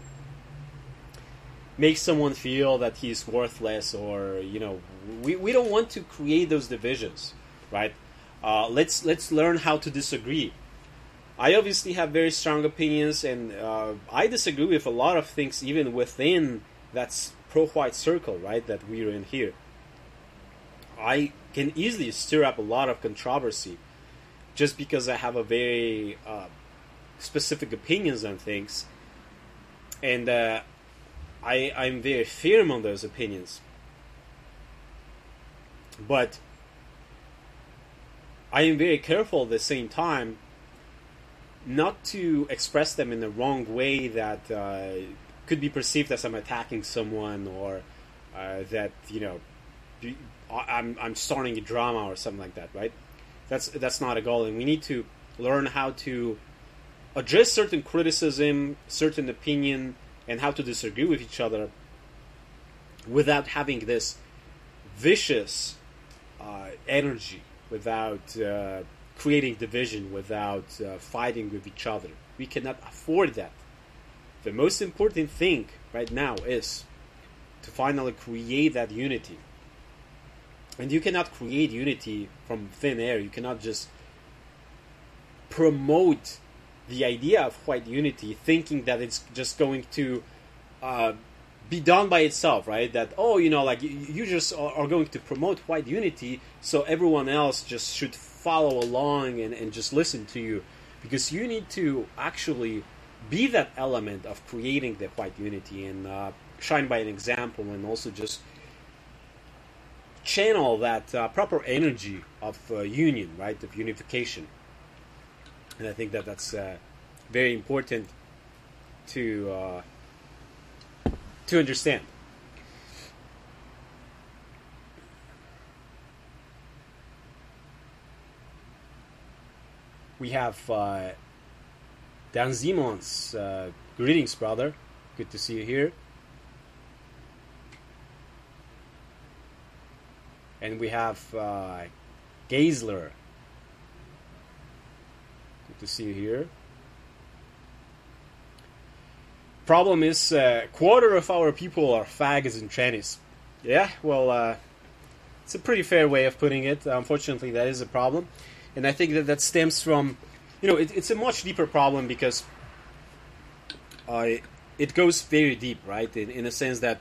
make someone feel that he's worthless, or, you know, we, we don't want to create those divisions, right? Uh, let's let's learn how to disagree. I obviously have very strong opinions, and uh, I disagree with a lot of things, even within that pro-white circle, right, that we're in here. I can easily stir up a lot of controversy just because I have a very uh, specific opinions on things, and uh, I, I'm very firm on those opinions. But I am very careful at the same time not to express them in the wrong way that uh, could be perceived as I'm attacking someone, or uh, that, you know, I'm I'm starting a drama or something like that, right? That's that's not a goal, and we need to learn how to address certain criticism, certain opinion, and how to disagree with each other without having this vicious uh, energy, without uh, creating division, without uh, fighting with each other. We cannot afford that. The most important thing right now is to finally create that unity. And you cannot create unity from thin air. You cannot just promote the idea of white unity thinking that it's just going to uh, be done by itself, right? That, oh, you know, like, you, you just are, are going to promote white unity, so everyone else just should follow along and, and just listen to you. Because you need to actually be that element of creating the white unity, and uh, shine by an example, and also just channel that uh, proper energy of uh, union, right, of unification. And I think that that's uh, very important to uh, to understand. we have uh, Dan Simons. Uh, greetings, brother. Good to see you here. And we have uh, Geisler. Good to see you here. Problem is, a uh, quarter of our people are faggots and trannies. Yeah, well, uh, it's a pretty fair way of putting it. Unfortunately, that is a problem. And I think that that stems from, you know, it, it's a much deeper problem because uh, it goes very deep, right? In, in a sense that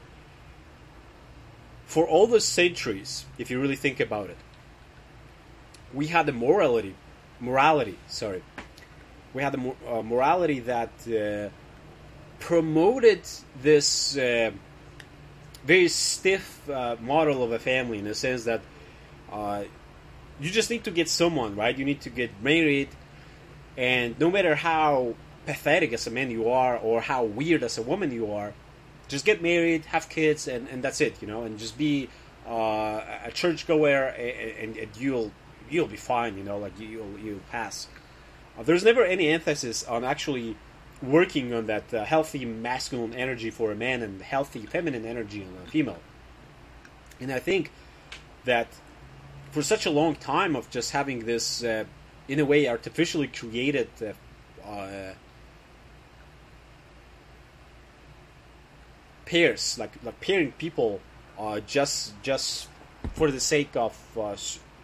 for all the centuries, if you really think about it, we had the morality, morality, sorry. We had the mo- uh, morality that uh, promoted this uh, very stiff uh, model of a family in the sense that uh, you just need to get someone, right? You need to get married, and no matter how pathetic as a man you are or how weird as a woman you are, just get married, have kids, and, and that's it, you know, and just be uh, a churchgoer, and, and you'll you'll be fine, you know, like you'll you'll pass. Uh, there's never any emphasis on actually working on that uh, healthy masculine energy for a man and healthy feminine energy on a female. And I think that for such a long time of just having this, uh, in a way, artificially created uh, uh, pairs, like like pairing people, uh, just just for the sake of uh,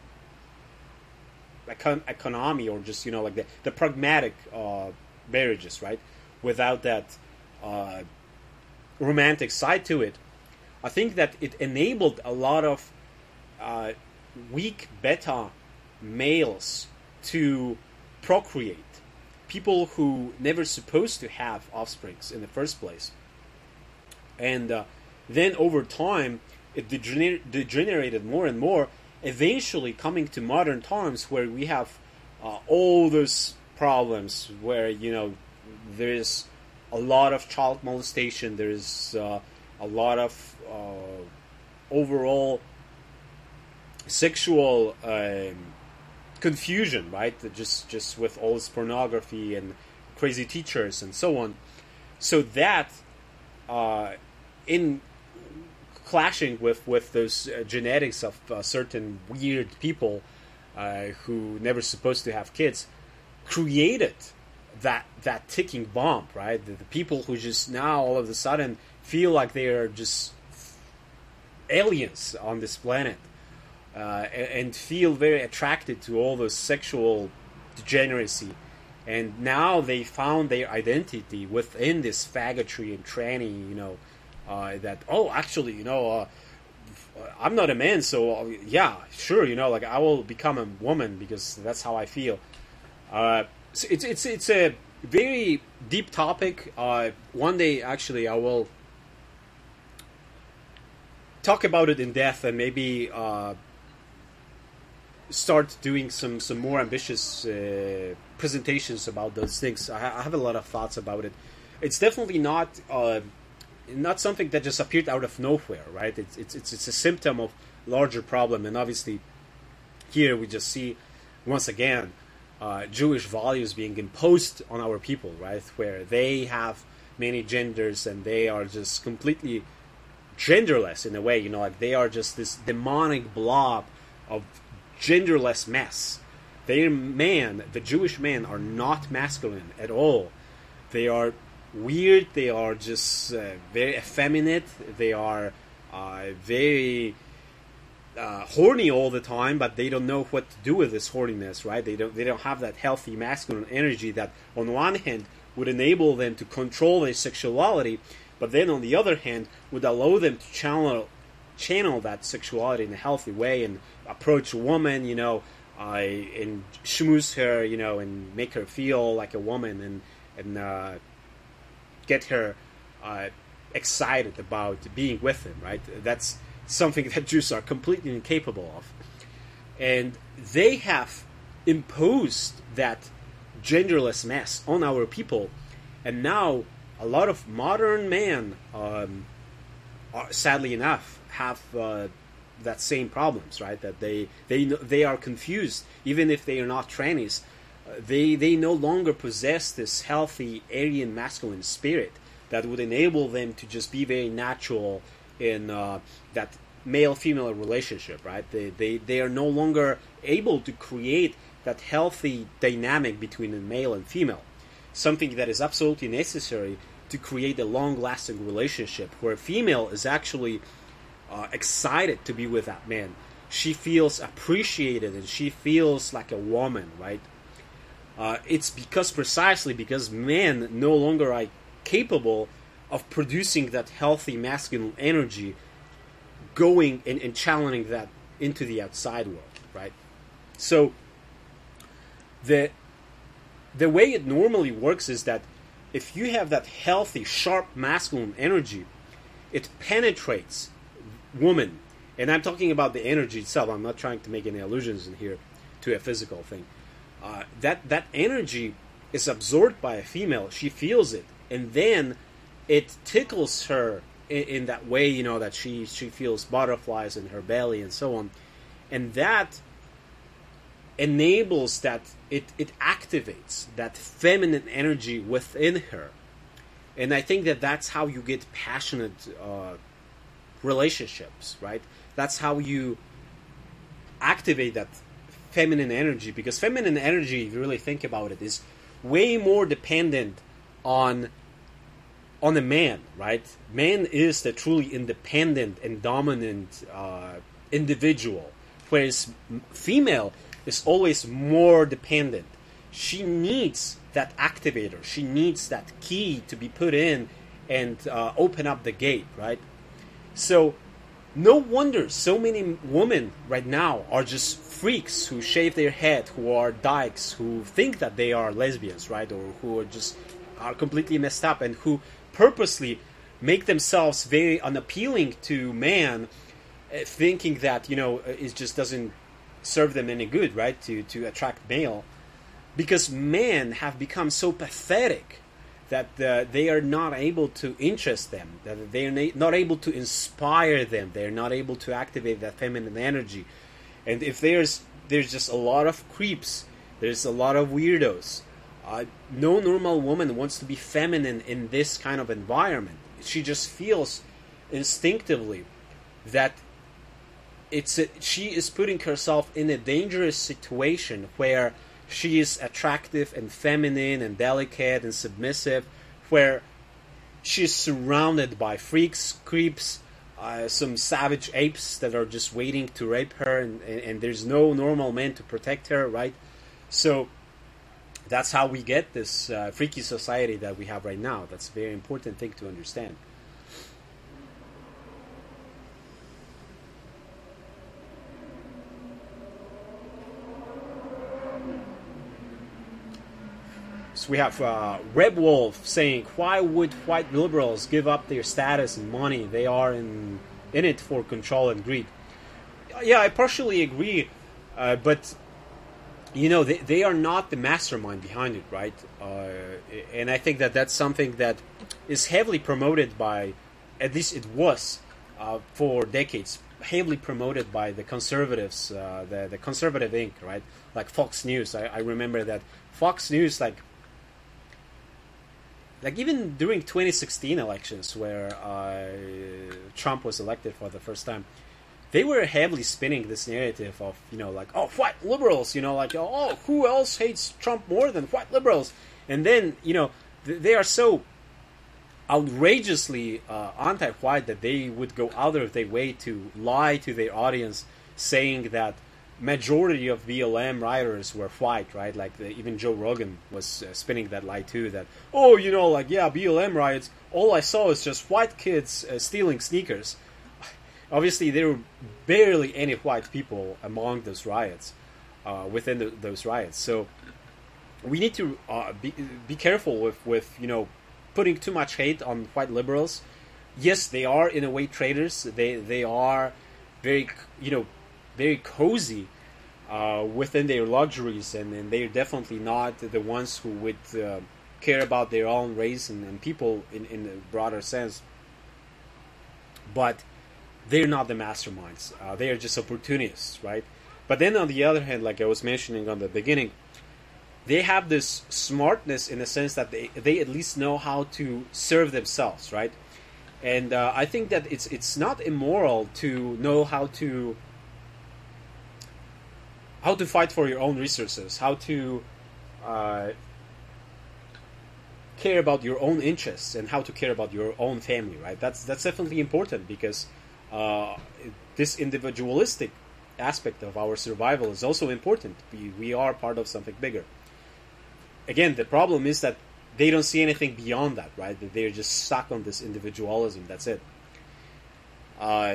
econ- economy or just, you know, like the the pragmatic uh, marriages, right? Without that uh, romantic side to it, I think that it enabled a lot of uh, weak beta males to procreate, people who never supposed to have offsprings in the first place. And uh, then over time, it degener- degenerated more and more, eventually coming to modern times where we have uh, all those problems where, you know, there's a lot of child molestation, there's uh, a lot of uh, overall sexual um, confusion, right? Just just with all this pornography and crazy teachers and so on. So that, uh, in clashing with, with those uh, genetics of uh, certain weird people uh, who never supposed to have kids, created that that ticking bomb, right? The, the people who just now all of a sudden feel like they are just aliens on this planet, uh, and, and feel very attracted to all this sexual degeneracy, and now they found their identity within this faggotry and tranny, you know, uh, that oh actually, you know, uh, I'm not a man, so uh, yeah, sure, you know, like I will become a woman because that's how I feel. Uh, so it's it's it's a very deep topic. Uh, one day, actually, I will talk about it in depth and maybe uh, start doing some, some more ambitious uh, presentations about those things. I, ha- I have a lot of thoughts about it. It's definitely not uh, not something that just appeared out of nowhere, right? It's it's it's, it's a symptom of larger problem, and obviously, here we just see once again. Uh, Jewish values being imposed on our people, right? Where they have many genders and they are just completely genderless in a way, you know, like they are just this demonic blob of genderless mess. Their man, the Jewish men, are not masculine at all. They are weird, they are just uh, very effeminate, they are uh, very... Uh, horny all the time, but they don't know what to do with this horniness, right? They don't they don't have that healthy masculine energy that on one hand would enable them to control their sexuality, but then on the other hand would allow them to channel channel that sexuality in a healthy way and approach a woman, you know, uh, and schmooze her, you know, and make her feel like a woman and and uh, get her uh, excited about being with him, right? That's something that Jews are completely incapable of. And they have imposed that genderless mess on our people. And now a lot of modern men, um, are, sadly enough, have uh, that same problems, right? That they, they, they are confused, even if they are not trannies. they they no longer possess this healthy Aryan masculine spirit that would enable them to just be very natural in uh, that male-female relationship, right? They, they they are no longer able to create that healthy dynamic between the male and female, something that is absolutely necessary to create a long-lasting relationship where a female is actually uh, excited to be with that man. She feels appreciated and she feels like a woman, right? Uh, it's because precisely because men no longer are capable of producing that healthy masculine energy going and, and channeling that into the outside world, right? So the the way it normally works is that if you have that healthy, sharp masculine energy, it penetrates woman. And I'm talking about the energy itself. I'm not trying to make any allusions in here to a physical thing. Uh, that that energy is absorbed by a female. She feels it, and then it tickles her in, in that way, you know, that she she feels butterflies in her belly and so on, and that enables that it it activates that feminine energy within her, and I think that that's how you get passionate uh, relationships, right? That's how you activate that feminine energy, because feminine energy, if you really think about it, is way more dependent on on a man, right? Man is the truly independent and dominant uh, individual, whereas female is always more dependent. She needs that activator. She needs that key to be put in and uh, open up the gate, right? So no wonder so many women right now are just freaks who shave their head, who are dykes, who think that they are lesbians, right? Or who are just are completely messed up and who purposely make themselves very unappealing to man, uh, thinking that, you know, it just doesn't serve them any good, right? To to attract male, because men have become so pathetic that uh, they are not able to interest them, that they are na- not able to inspire them, they're not able to activate that feminine energy. And if there's there's just a lot of creeps, there's a lot of weirdos. Uh, no normal woman wants to be feminine in this kind of environment. She just feels instinctively that it's a, she is putting herself in a dangerous situation where she is attractive and feminine and delicate and submissive, where she's surrounded by freaks, creeps, uh, some savage apes that are just waiting to rape her, and, and, and there's no normal man to protect her, right? So that's how we get this uh, freaky society that we have right now. That's a very important thing to understand. So we have uh, Red Wolf saying, why would white liberals give up their status and money? They are in, in it for control and greed. Yeah, I partially agree, uh, but you know, they, they are not the mastermind behind it, right? Uh, and I think that that's something that is heavily promoted by, at least it was uh, for decades, heavily promoted by the conservatives, uh, the, the conservative incorporated, right? Like Fox News. I, I remember that Fox News, like, like even during twenty sixteen elections where uh, Trump was elected for the first time, they were heavily spinning this narrative of, you know, like, oh, white liberals, you know, like, oh, who else hates Trump more than white liberals? And then, you know, th- they are so outrageously uh, anti-white that they would go out of their way to lie to their audience, saying that majority of B L M rioters were white, right? Like the, even Joe Rogan was uh, spinning that lie too, that, oh, you know, like, yeah, B L M riots, all I saw is just white kids uh, stealing sneakers. Obviously, there were barely any white people among those riots, uh, within the, those riots. So we need to uh, be be careful with, with, you know, putting too much hate on white liberals. Yes, they are in a way traitors. They they are very, you know, very cozy uh, within their luxuries, and, and they're definitely not the ones who would uh, care about their own race and, and people in, in a broader sense. But they're not the masterminds. Uh, they are just opportunists, right? But then on the other hand, like I was mentioning on the beginning, they have this smartness in the sense that they, they at least know how to serve themselves, right? And uh, I think that it's it's not immoral to know how to how to fight for your own resources, how to uh, care about your own interests, and how to care about your own family, right? That's that's definitely important, because uh, this individualistic aspect of our survival is also important. We we are part of something bigger. Again, the problem is that they don't see anything beyond that, right? That they're just stuck on this individualism. That's it. Uh,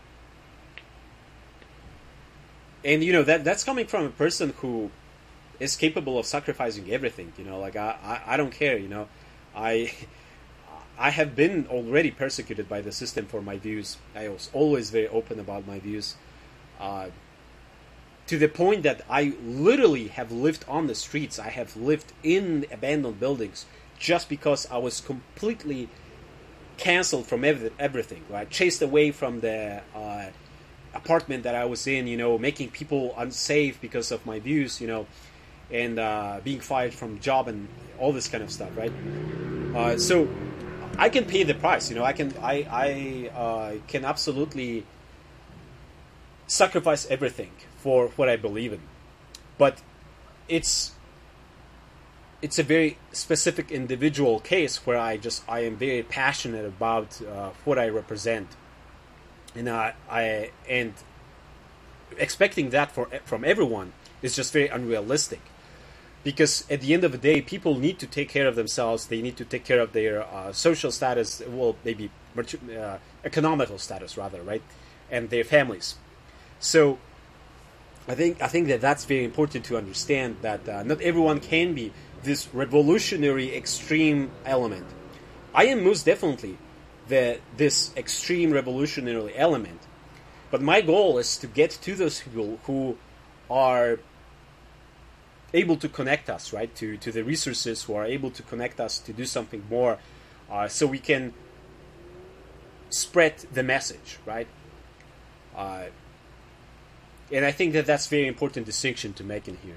and you know that that's coming from a person who is capable of sacrificing everything. You know, like I, I, I don't care. You know, I, I have been already persecuted by the system for my views. I was always very open about my views, uh, to the point that I literally have lived on the streets. I have lived in abandoned buildings just because I was completely canceled from every, everything. Right, chased away from the uh, apartment that I was in. You know, making people unsafe because of my views. You know. And uh, being fired from job and all this kind of stuff, right? Uh, so I can pay the price, you know. I can, I, I uh, can absolutely sacrifice everything for what I believe in, but it's it's a very specific individual case where I just I am very passionate about uh, what I represent, and I, I and expecting that for from everyone is just very unrealistic. Because at the end of the day, people need to take care of themselves. They need to take care of their uh, social status, well, maybe uh, economical status, rather, right, and their families. So, I think I think that that's very important to understand, that uh, not everyone can be this revolutionary extreme element. I am most definitely the this extreme revolutionary element, but my goal is to get to those people who are able to connect us, right, to, to the resources, who are able to connect us to do something more, uh, so we can spread the message, right? Uh, and I think that that's a very important distinction to make in here.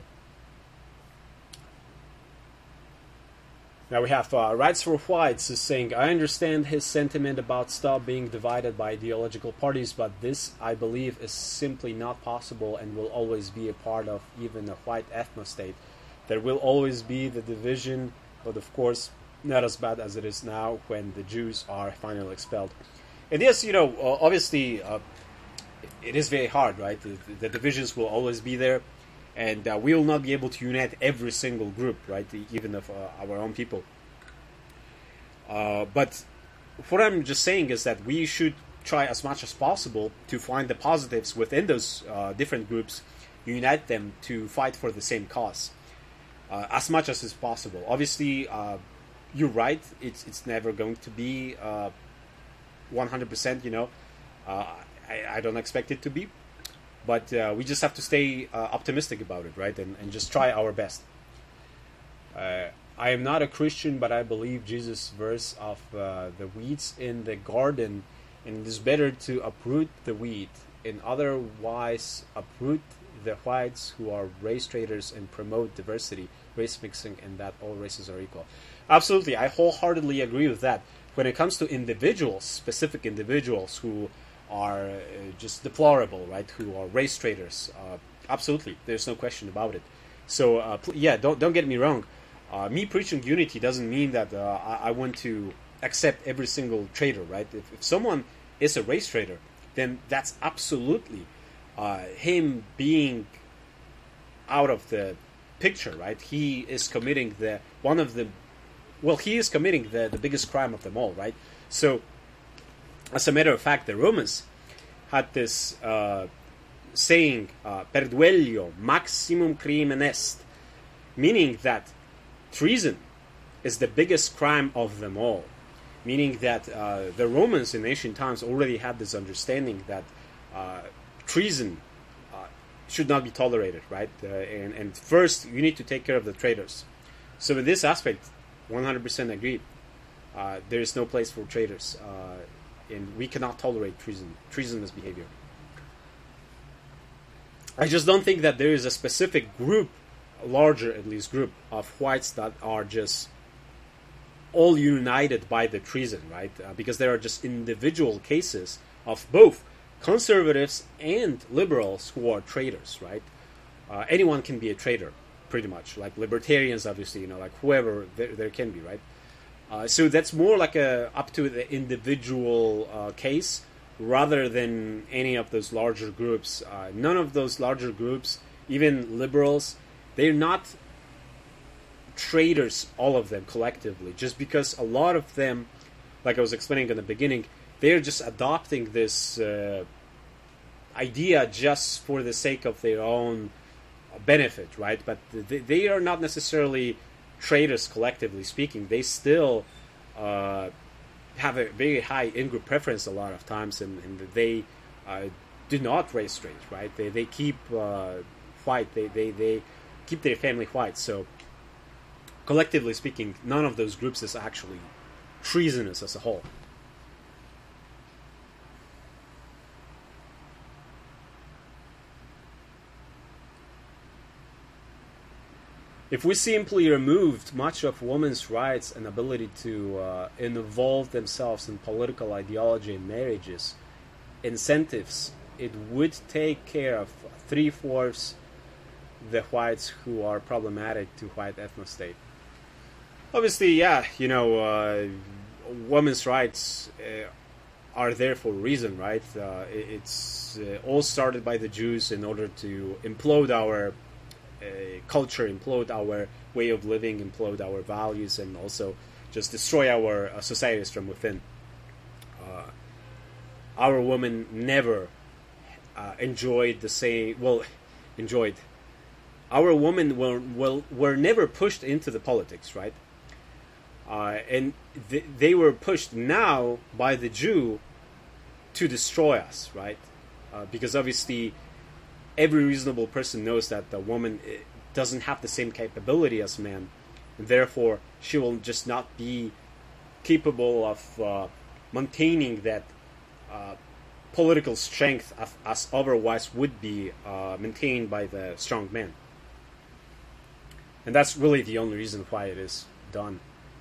Now we have uh, Rights for Whites is saying, I understand his sentiment about stop being divided by ideological parties, but this, I believe, is simply not possible and will always be a part of even a white ethno-state. There will always be the division, but of course not as bad as it is now when the Jews are finally expelled. And yes, you know, uh, obviously uh, it is very hard, right? The, the divisions will always be there. And uh, we will not be able to unite every single group, right? Even of uh, our own people. Uh, but what I'm just saying is that we should try as much as possible to find the positives within those uh, different groups, unite them to fight for the same cause, uh, as much as is possible. Obviously, uh, you're right. It's it's never going to be uh, one hundred percent. You know, uh, I, I don't expect it to be. But uh, we just have to stay uh, optimistic about it, right? And, and just try our best. Uh, I am not a Christian, but I believe Jesus' verse of uh, the weeds in the garden, and it is better to uproot the weed and otherwise uproot the whites who are race traders and promote diversity, race mixing, and that all races are equal. Absolutely, I wholeheartedly agree with that. When it comes to individuals, specific individuals who are uh, just deplorable, right? Who are race traders? Uh, absolutely, there's no question about it. So uh, pl- yeah, don't don't get me wrong. Uh, me preaching unity doesn't mean that uh, I-, I want to accept every single trader, right? If, if someone is a race trader, then that's absolutely uh, him being out of the picture, right? He is committing the one of the well, he is committing the the biggest crime of them all, right? So. As a matter of fact, the Romans had this uh, saying, uh, per duello maximum crimen est, meaning that treason is the biggest crime of them all. Meaning that uh, the Romans in ancient times already had this understanding that uh, treason uh, should not be tolerated, right? Uh, and, and first, you need to take care of the traitors. So in this aspect, one hundred percent agree. Uh, there is no place for traitors. Uh, And we cannot tolerate treason, treasonous behavior. I just don't think that there is a specific group larger, at least, group of whites that are just all united by the treason, right? Uh, because there are just individual cases of both conservatives and liberals who are traitors, right? Uh, anyone can be a traitor, pretty much. Like libertarians, obviously, you know, like whoever there, there can be, right? Uh, so that's more like a up to the individual uh, case rather than any of those larger groups. Uh, none of those larger groups, even liberals, they're not traitors, all of them collectively, just because a lot of them, like I was explaining in the beginning, they're just adopting this uh, idea just for the sake of their own benefit, right? But they, they are not necessarily traitors collectively speaking. They still uh, have a very high in-group preference a lot of times, and, and they uh, do not raise straight, right? They they keep uh, white. They, they they keep their family white. So collectively speaking, none of those groups is actually treasonous as a whole. If we simply removed much of women's rights and ability to uh, involve themselves in political ideology and marriages, incentives, it would take care of three-fourths the whites who are problematic to white ethnostate. Obviously, yeah, you know, uh, women's rights uh, are there for a reason, right? Uh, it's uh, all started by the Jews in order to implode our uh, culture, implode our way of living, implode our values, and also just destroy our uh, societies from within. Uh, our women never uh, enjoyed the same, well, enjoyed. Our women were, were, were never pushed into the politics, right? Uh, and th- they were pushed now by the Jew to destroy us, right? Uh, because obviously every reasonable person knows that the woman doesn't have the same capability as man, and therefore she will just not be capable of uh, maintaining that uh, political strength as, as otherwise would be uh, maintained by the strong man. And that's really the only reason why it is done.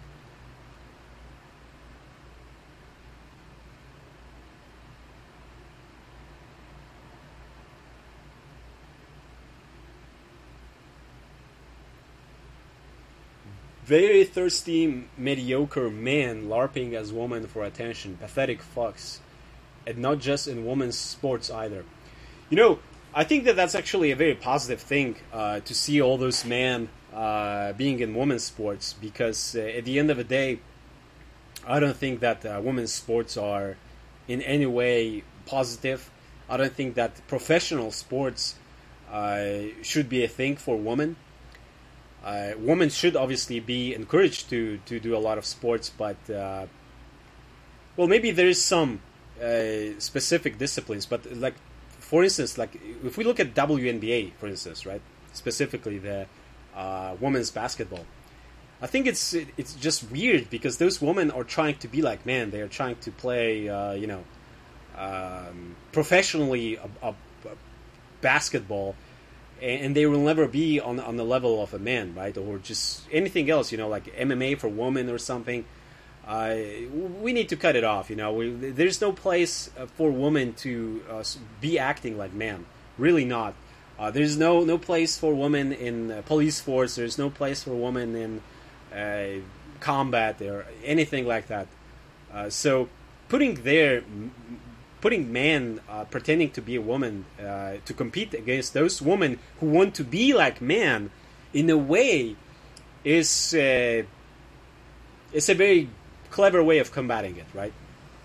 Very thirsty, mediocre man LARPing as woman for attention. Pathetic fucks. And not just in women's sports either. You know, I think that that's actually a very positive thing uh, to see all those men uh, being in women's sports, because uh, at the end of the day, I don't think that uh, women's sports are in any way positive. I don't think that professional sports uh, should be a thing for women. Uh, women should obviously be encouraged to, to do a lot of sports, but uh, well, maybe there is some uh, specific disciplines. But like, for instance, like if we look at W N B A, for instance, right, specifically the uh, women's basketball, I think it's it's just weird because those women are trying to be like men. They are trying to play, uh, you know, um, professionally a, a, a basketball. And they will never be on on the level of a man, right? Or just anything else, you know, like M M A for women or something. Uh, we need to cut it off, you know. We, there's no place for women to uh, be acting like men. Really not. Uh, there's no no place for women in uh, police force. There's no place for women in uh, combat or anything like that. Uh, so putting their... Putting men uh, pretending to be a woman uh, to compete against those women who want to be like men, in a way, is uh, is a very clever way of combating it, right?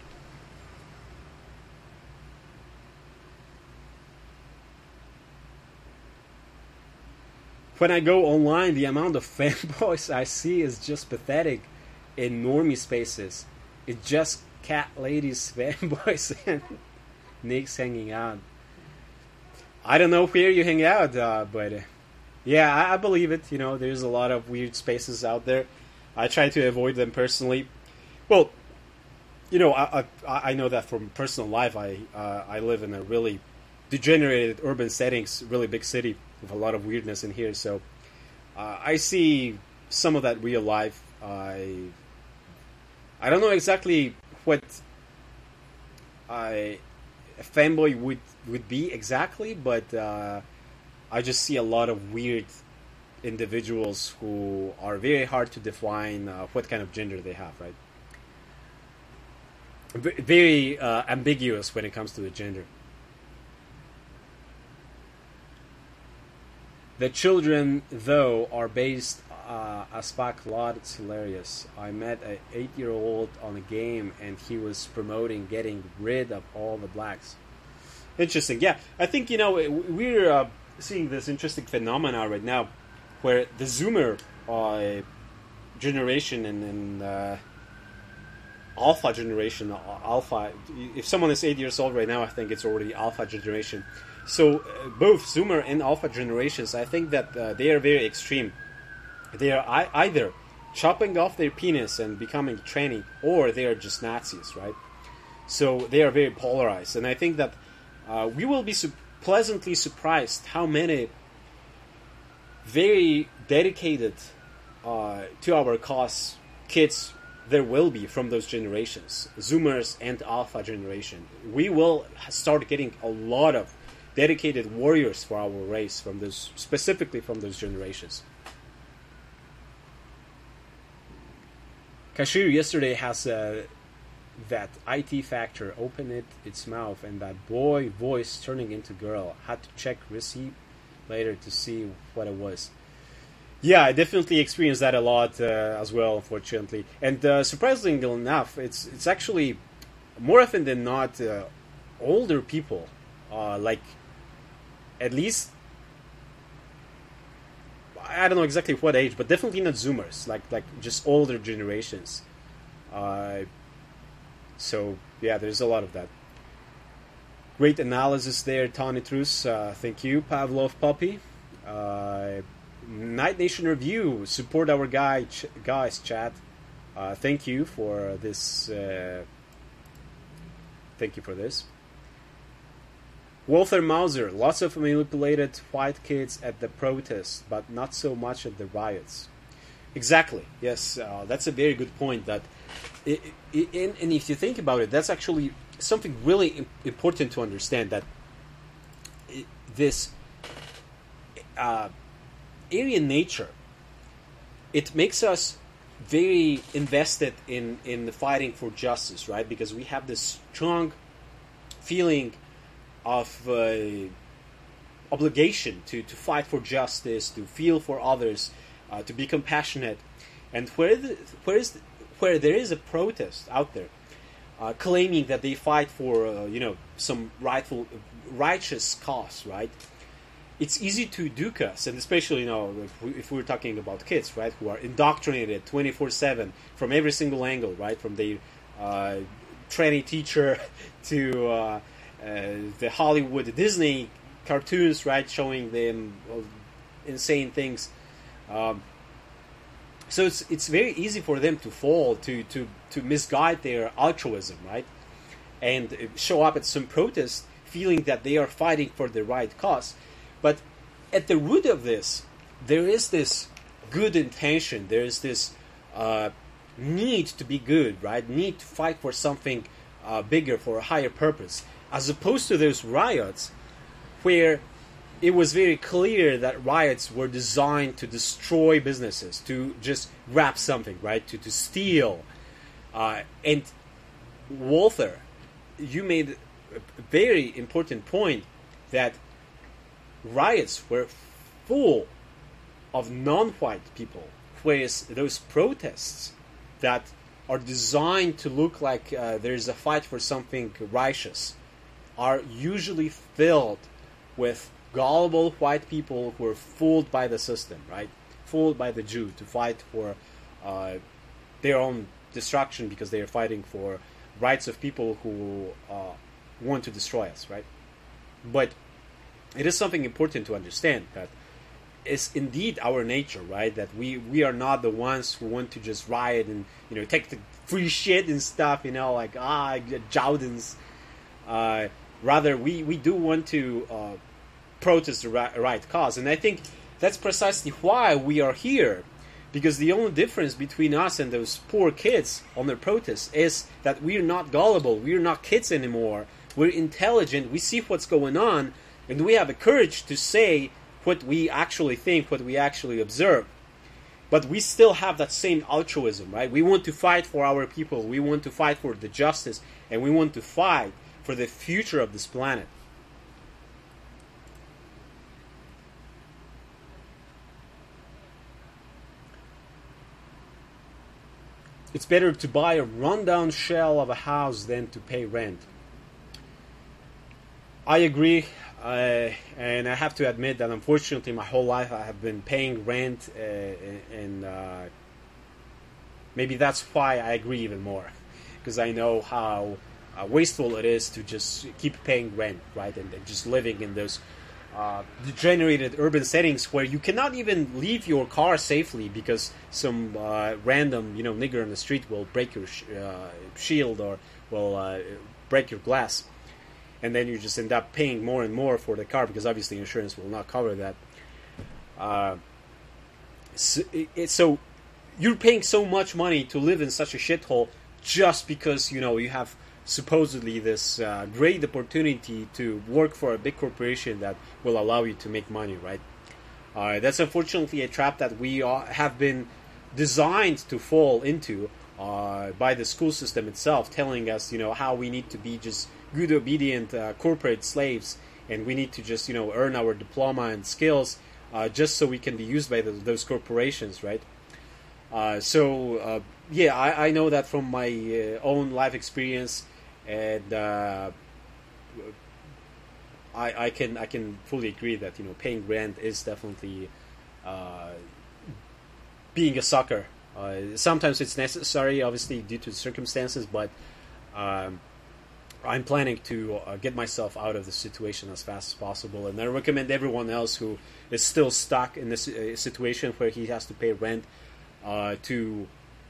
When I go online, the amount of fanboys I see is just pathetic in normie spaces. It's just cat ladies, fanboys, and nicks hanging out. I don't know where you hang out, uh, but uh, yeah, I, I believe it. You know, there's a lot of weird spaces out there. I try to avoid them personally. Well, you know, I I, I know that from personal life. I uh, I live in a really degenerated urban settings, really big city with a lot of weirdness in here. So uh, I see some of that real life. I I don't know exactly what I, a fanboy would would be exactly, but uh, I just see a lot of weird individuals who are very hard to define uh, what kind of gender they have, right? V- very uh, ambiguous when it comes to the gender. The children, though, are based uh, as Pac Lot. It's hilarious. I met an eight-year-old on a game, and he was promoting getting rid of all the blacks. Interesting. Yeah, I think, you know, we're uh, seeing this interesting phenomena right now, where the Zoomer uh, generation and, and uh, Alpha generation, Alpha. If someone is eight years old right now, I think it's already Alpha generation. So uh, both Zoomer and Alpha generations, I think that uh, they are very extreme. They are I- either chopping off their penis and becoming tranny, or they are just Nazis, right? So they are very polarized, and I think that uh, we will be su- pleasantly surprised how many very dedicated uh, to our cause kids there will be from those generations, Zoomers and Alpha generation. We will start getting a lot of dedicated warriors for our race from those, specifically from those generations. Kashir yesterday has uh, that I T factor open it its mouth and that boy voice turning into girl. Had to check receipt later to see what it was. Yeah, I definitely experienced that a lot uh, as well, unfortunately. And uh, surprisingly enough, it's it's actually more often than not uh, older people, uh, like at least I don't know exactly what age, but definitely not Zoomers, like like just older generations. Uh, so yeah, there's a lot of that. Great analysis there, Tony Truss. Uh, thank you, Pavlov Puppy. Uh, Night Nation Review, support our guy, ch- guys, chat. Uh, thank you for this. Uh, thank you for this. Walter Mauser, lots of manipulated white kids at the protests, but not so much at the riots. Exactly. Yes, uh, that's a very good point. That, it, it, and, and if you think about it, that's actually something really important to understand. That it, this. Uh, Aryan nature, it makes us very invested in, in the fighting for justice, right? Because we have this strong feeling of uh, obligation to, to fight for justice, to feel for others, uh, to be compassionate. And where the, where is the, where there is a protest out there uh, claiming that they fight for uh, you know some rightful righteous cause, right? It's easy to duke us, and especially, you know, if, we, if we're talking about kids, right, who are indoctrinated twenty-four seven from every single angle, right, from the uh, tranny teacher to uh, uh, the Hollywood Disney cartoons, right, showing them uh, insane things. Um, so it's it's very easy for them to fall, to, to, to misguide their altruism, right, and show up at some protest feeling that they are fighting for the right cause. But at the root of this, there is this good intention. There is this uh, need to be good, right? Need to fight for something uh, bigger, for a higher purpose. As opposed to those riots where it was very clear that riots were designed to destroy businesses, to just grab something, right? To, to steal. Uh, and Walther, you made a very important point that riots were full of non-white people, whereas those protests that are designed to look like uh, there's a fight for something righteous are usually filled with gullible white people who are fooled by the system, right? Fooled by the Jew to fight for uh, their own destruction because they are fighting for rights of people who uh, want to destroy us, right? But it is something important to understand that it's indeed our nature, right? That we, we are not the ones who want to just riot and, you know, take the free shit and stuff, you know, like, ah, Jowdens. Uh, rather, we, we do want to uh, protest the right, right cause. And I think that's precisely why we are here. Because the only difference between us and those poor kids on their protests is that we're not gullible, we're not kids anymore, we're intelligent, we see what's going on, and we have the courage to say what we actually think, what we actually observe. But we still have that same altruism, right? We want to fight for our people, we want to fight for the justice, and we want to fight for the future of this planet. It's better to buy a rundown shell of a house than to pay rent. I agree, uh, and I have to admit that unfortunately my whole life I have been paying rent, uh, and uh, maybe that's why I agree even more, because I know how uh, wasteful it is to just keep paying rent, right, and, and just living in those Uh, degenerated urban settings where you cannot even leave your car safely because some uh, random, you know, nigger on the street will break your sh- uh, shield or will uh, break your glass, and then you just end up paying more and more for the car because obviously insurance will not cover that. Uh, so, it, so you're paying so much money to live in such a shithole just because, you know, you have supposedly this uh, great opportunity to work for a big corporation that will allow you to make money, right? Uh, that's unfortunately a trap that we are, have been designed to fall into uh, by the school system itself, telling us, you know, how we need to be just good, obedient uh, corporate slaves, and we need to just, you know, earn our diploma and skills uh, just so we can be used by the, those corporations, right? Uh, so, uh, yeah, I, I know that from my uh, own life experience. And uh, I, I can I can fully agree that, you know, paying rent is definitely uh, being a sucker. Uh, sometimes it's necessary, obviously, due to circumstances, but um, I'm planning to uh, get myself out of the situation as fast as possible. And I recommend everyone else who is still stuck in this uh, situation where he has to pay rent uh, to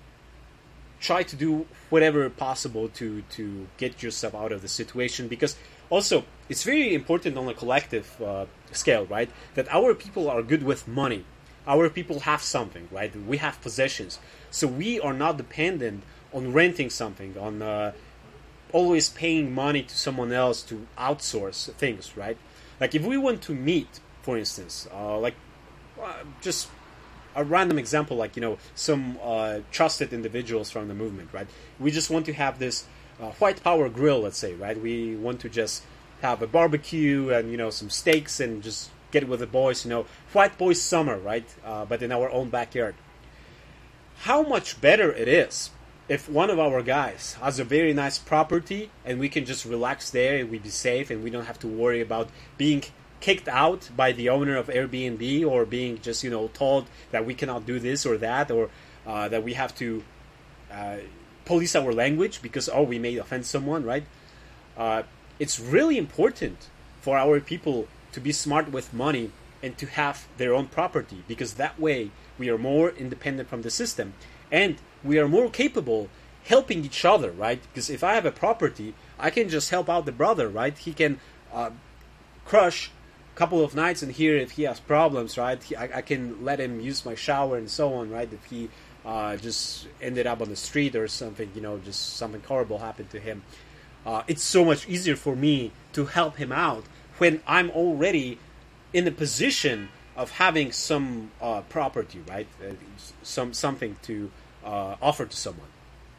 try to do whatever possible to, to get yourself out of the situation, because also it's very important on a collective uh, scale, right, that our people are good with money. Our people have something, right? We have possessions. So we are not dependent on renting something, on uh, always paying money to someone else to outsource things, right? Like if we want to meet, for instance, uh, like uh, just a random example, like, you know, some uh, trusted individuals from the movement, right? We just want to have this uh, white power grill, let's say, right? We want to just have a barbecue and, you know, some steaks and just get with the boys, you know, white boys summer, right? Uh, but in our own backyard. How much better it is if one of our guys has a very nice property and we can just relax there and we be safe and we don't have to worry about being kicked out by the owner of Airbnb, or being just, you know, told that we cannot do this or that, or uh, that we have to uh, police our language because, oh, we may offend someone, right? Uh, it's really important for our people to be smart with money and to have their own property, because that way we are more independent from the system and we are more capable helping each other, right? Because if I have a property, I can just help out the brother, right? He can uh, crush couple of nights in here if he has problems, right? He, I, I can let him use my shower and so on, right? If he uh, just ended up on the street or something, you know, just something horrible happened to him. Uh, it's so much easier for me to help him out when I'm already in a position of having some uh, property, right? Uh, some something to uh, offer to someone.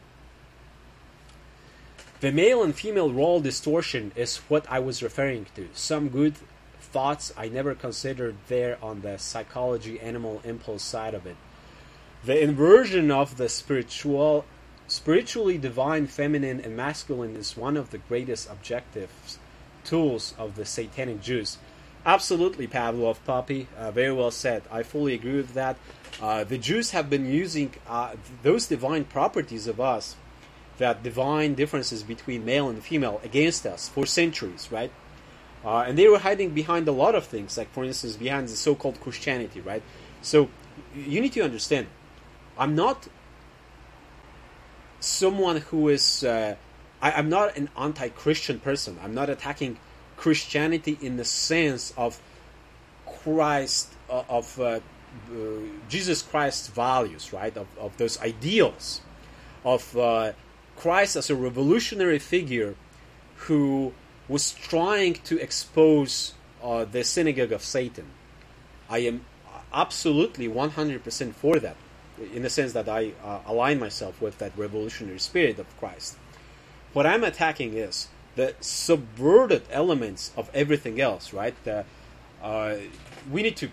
The male and female role distortion is what I was referring to. Some good thoughts I never considered there on the psychology animal impulse side of it. The inversion of the spiritual, spiritually divine feminine and masculine is one of the greatest objectives, tools of the satanic Jews. Absolutely, Pavlov, Poppy, uh, very well said. I fully agree with that. Uh, the Jews have been using uh, those divine properties of us, that divine differences between male and female, against us for centuries, right? Uh, and they were hiding behind a lot of things, like, for instance, behind the so-called Christianity, right? So you need to understand, I'm not someone who is, uh, I, I'm not an anti-Christian person. I'm not attacking Christianity in the sense of Christ uh, of uh, uh, Jesus Christ's values, right? Of, of those ideals of uh, Christ as a revolutionary figure who was trying to expose uh, the synagogue of Satan. I am absolutely one hundred percent for that, in the sense that I uh, align myself with that revolutionary spirit of Christ. What I'm attacking is the subverted elements of everything else, right? The, uh, we need to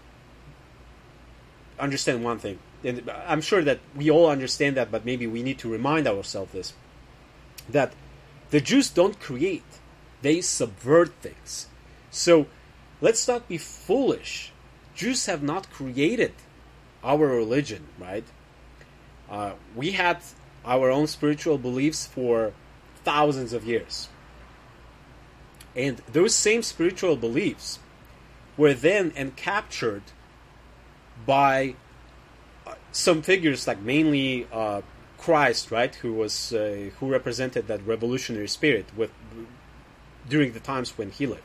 understand one thing, and I'm sure that we all understand that, but maybe we need to remind ourselves this, that the Jews don't create, they subvert things. So let's not be foolish. Jews have not created our religion, right? Uh, we had our own spiritual beliefs for thousands of years. And those same spiritual beliefs were then encaptured by uh, some figures, like mainly uh, Christ, right, who was uh, who represented that revolutionary spirit with during the times when he lived.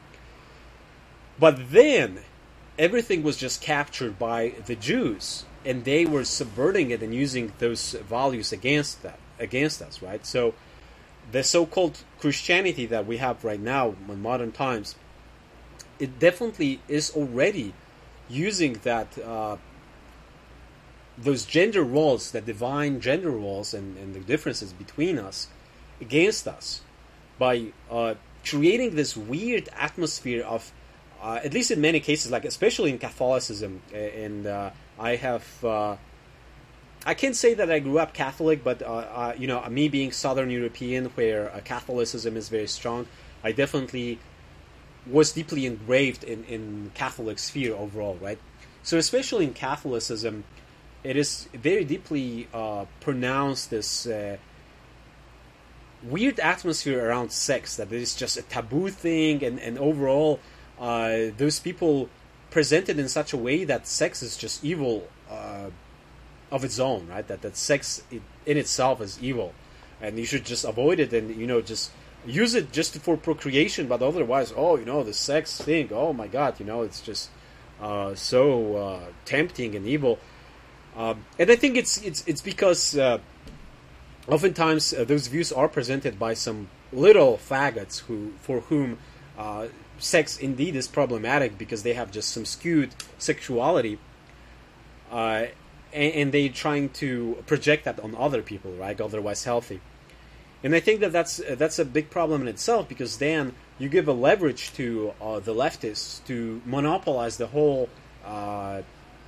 But then everything was just captured by the Jews, and they were subverting it and using those values against that, against us, right? So the so-called Christianity that we have right now in modern times, it definitely is already using that uh, those gender roles, the divine gender roles, and, and the differences between us against us by uh, creating this weird atmosphere of, uh, at least in many cases, like especially in Catholicism, and uh, I have, uh, I can't say that I grew up Catholic, but uh, uh, you know, me being Southern European, where uh, Catholicism is very strong, I definitely was deeply engraved in, in Catholic sphere overall, right? So especially in Catholicism, it is very deeply uh, pronounced, this uh, weird atmosphere around sex, that it is just a taboo thing, and, and overall uh, those people present it in such a way that sex is just evil uh, of its own, right? That, that sex it, in itself is evil, and you should just avoid it, and, you know, just use it just for procreation, but otherwise, oh, you know, the sex thing, oh my god, you know, it's just uh, so uh, tempting and evil. Um, and I think it's it's it's because uh, oftentimes uh, those views are presented by some little faggots who for whom uh, sex indeed is problematic, because they have just some skewed sexuality, uh, and, and they're trying to project that on other people, right? Otherwise healthy. And I think that that's uh, that's a big problem in itself, because then you give a leverage to uh, the leftists to monopolize the whole uh,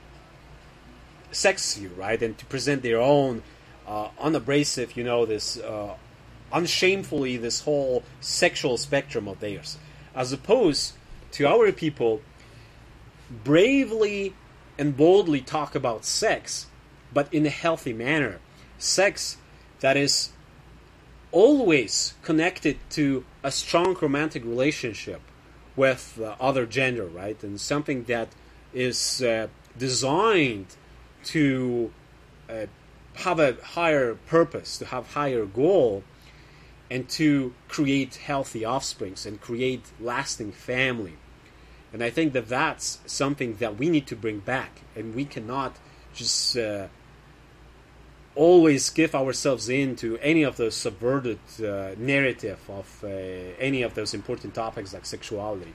sex view, right, and to present their own uh, unabrasive, you know, this uh, unshamefully this whole sexual spectrum of theirs, as opposed to our people bravely and boldly talk about sex, but in a healthy manner, sex that is always connected to a strong romantic relationship with the other gender, right, and something that is uh, designed to uh, have a higher purpose, to have higher goal, and to create healthy offsprings and create lasting family. And I think that that's something that we need to bring back, and we cannot just uh, always give ourselves into any of those subverted uh, narrative of uh, any of those important topics like sexuality.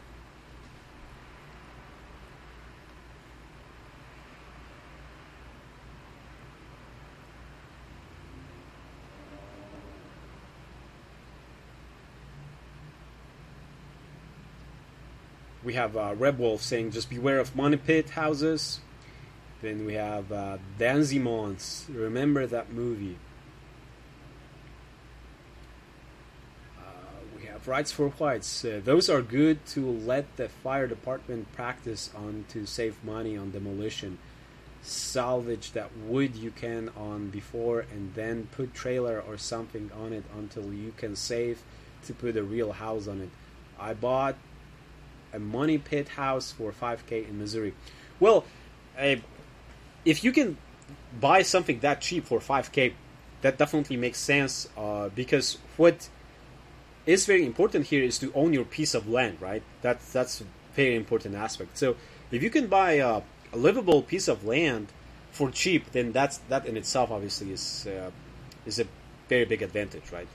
We have uh, Red Wolf saying, just beware of money pit houses. Then we have uh, Danzimons. Remember that movie. Uh, we have Rights for Whites. Uh, those are good to let the fire department practice on to save money on demolition. Salvage that wood you can on before, and then put trailer or something on it until you can save to put a real house on it. I bought a money pit house for five K in Missouri. Well, uh, if you can buy something that cheap for five K, that definitely makes sense, uh, because what is very important here is to own your piece of land, right? That's that's very important aspect. So if you can buy a, a livable piece of land for cheap, then that's that in itself obviously is uh, is a very big advantage, right?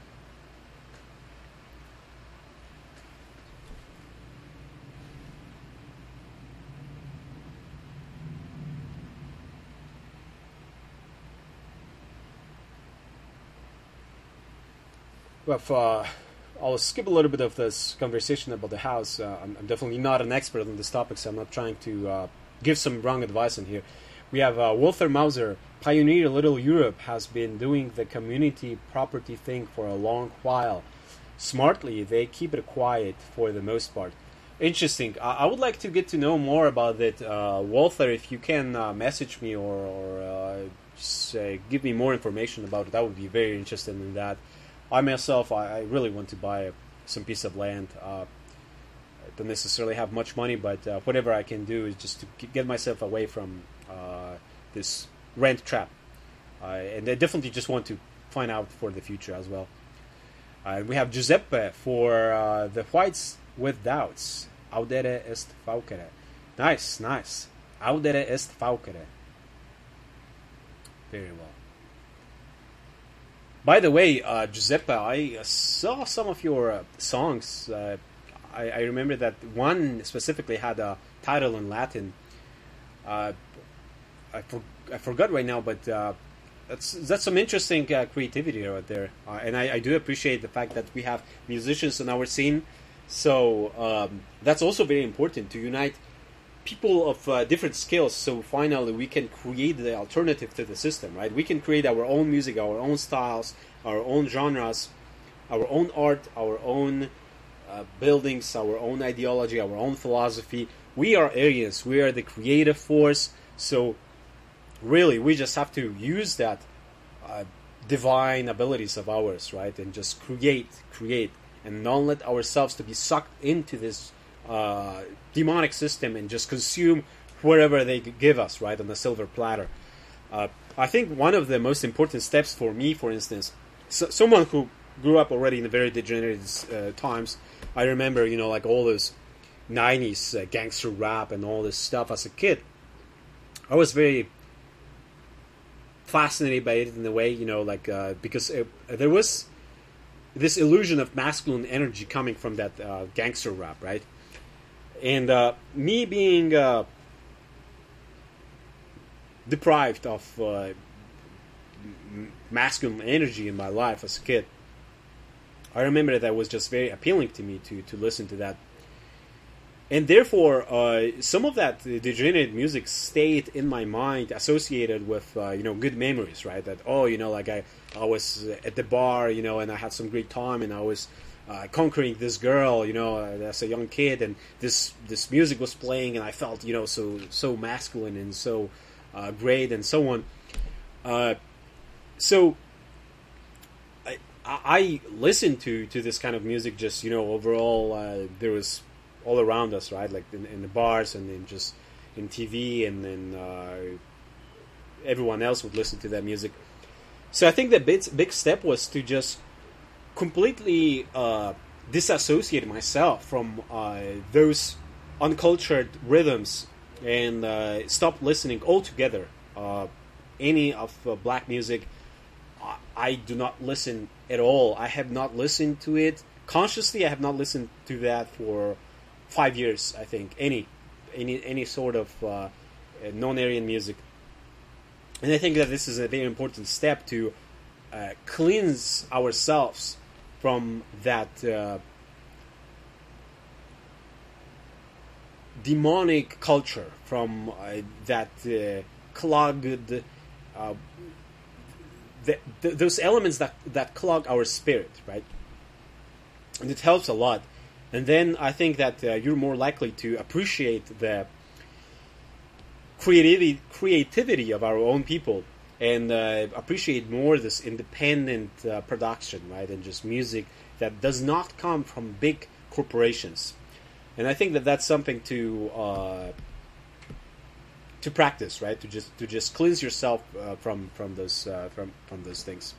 Well, if, uh, I'll skip a little bit of this conversation about the house. Uh, I'm, I'm definitely not an expert on this topic, so I'm not trying to uh, give some wrong advice in here. We have uh, Walter Mauser, Pioneer Little Europe, has been doing the community property thing for a long while. Smartly, they keep it quiet for the most part. Interesting. I, I would like to get to know more about it. Uh, Walter, if you can uh, message me or, or uh, just, uh, give me more information about it, I would be very interested in that. I myself, I, I really want to buy some piece of land. Uh, I don't necessarily have much money, but uh, whatever I can do is just to get myself away from uh, this rent trap. Uh, and I definitely just want to find out for the future as well. Uh, we have Giuseppe for uh, the Whites with Doubts. Audere est faucere. Nice, nice. Audere est faucere. Very well. By the way, uh, Giuseppe, I saw some of your uh, songs. Uh, I, I remember that one specifically had a title in Latin. Uh, I, for, I forgot right now, but uh, that's that's some interesting uh, creativity right there. Uh, and I, I do appreciate the fact that we have musicians on our scene. So um, that's also very important to unite people of uh, different skills, so finally we can create the alternative to the system, right? We can create our own music, our own styles, our own genres, our own art, our own uh, buildings, our own ideology, our own philosophy. We are Aryans. We are the creative force. So really, we just have to use that uh, divine abilities of ours, right? And just create, create, and not let ourselves to be sucked into this Uh, demonic system and just consume wherever they give us, right, on a silver platter. Uh, I think one of the most important steps for me, for instance, so, someone who grew up already in the very degenerate uh, times, I remember, you know, like all this nineties uh, gangster rap and all this stuff as a kid. I was very fascinated by it in a way, you know, like, uh, because it, there was this illusion of masculine energy coming from that uh, gangster rap, right? And uh, me being uh, deprived of uh, masculine energy in my life as a kid, I remember that was just very appealing to me to, to listen to that. And therefore, uh, some of that degenerate music stayed in my mind, associated with uh, you know, good memories, right? That, oh, you know, like I, I was at the bar, you know, and I had some great time, and I was Uh, conquering this girl, you know, uh, as a young kid, and this this music was playing, and I felt, you know, so so masculine and so uh, great, and so on. Uh, so I, I listened to to this kind of music, just, you know, overall. Uh, there was all around us, right, like in, in the bars and then just in T V, and then uh, everyone else would listen to that music. So I think the big big step was to just completely uh, disassociate myself from uh, those uncultured rhythms and uh, stop listening altogether. Uh, any of uh, black music, I, I do not listen at all. I have not listened to it consciously. I have not listened to that for five years. I think any any any sort of uh, non-Aryan music, and I think that this is a very important step to uh, cleanse ourselves from that uh, demonic culture, from uh, that uh, clogged, uh, the, the, those elements that, that clog our spirit, right? And it helps a lot. And then I think that uh, you're more likely to appreciate the creativity, creativity of our own people, and uh, appreciate more this independent uh, production, right, and just music that does not come from big corporations. And I think that that's something to uh, to practice, right, to just to just cleanse yourself uh, from from those uh, from from those things.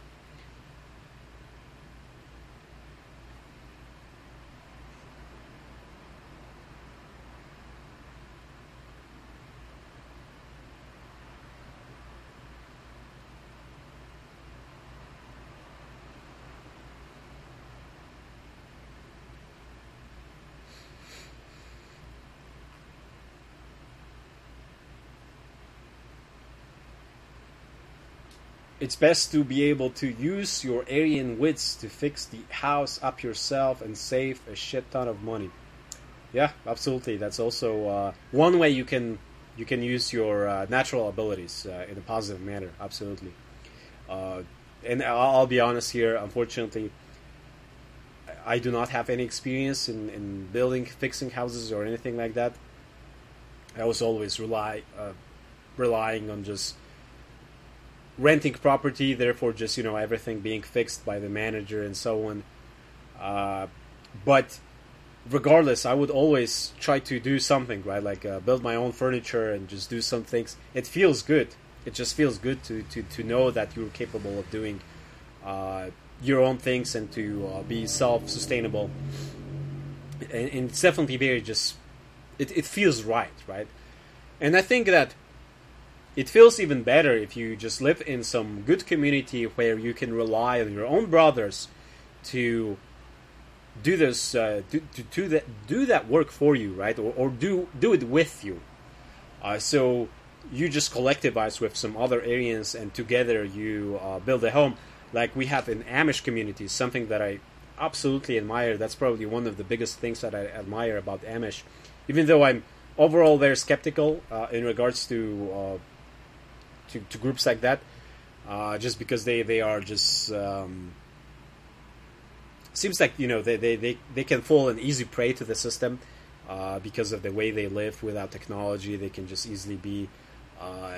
it's best to be able to use your Aryan wits to fix the house up yourself and save a shit ton of money. Yeah, absolutely. That's also uh, one way you can you can use your uh, natural abilities uh, in a positive manner. Absolutely. Uh, and I'll, I'll be honest here. Unfortunately, I do not have any experience in, in building, fixing houses or anything like that. I was always rely uh, relying on just renting property, therefore just, you know, everything being fixed by the manager and so on. Uh, but regardless, I would always try to do something, right? Like uh, build my own furniture and just do some things. It feels good. It just feels good to, to, to know that you're capable of doing uh, your own things and to uh, be self-sustainable. And, and it's definitely very just, it, it feels right, right? And I think that it feels even better if you just live in some good community where you can rely on your own brothers to do this, uh, to, to, to that, do that work for you, right? Or, or do do it with you. Uh, so you just collectivize with some other Aryans, and together you uh, build a home, like we have in Amish communities. Something that I absolutely admire. That's probably one of the biggest things that I admire about Amish, even though I'm overall very skeptical uh, in regards to, uh, to to groups like that, uh, just because they they are just. Um, Seems like, you know, they, they, they, they can fall an easy prey to the system uh, because of the way they live without technology. They can just easily be uh,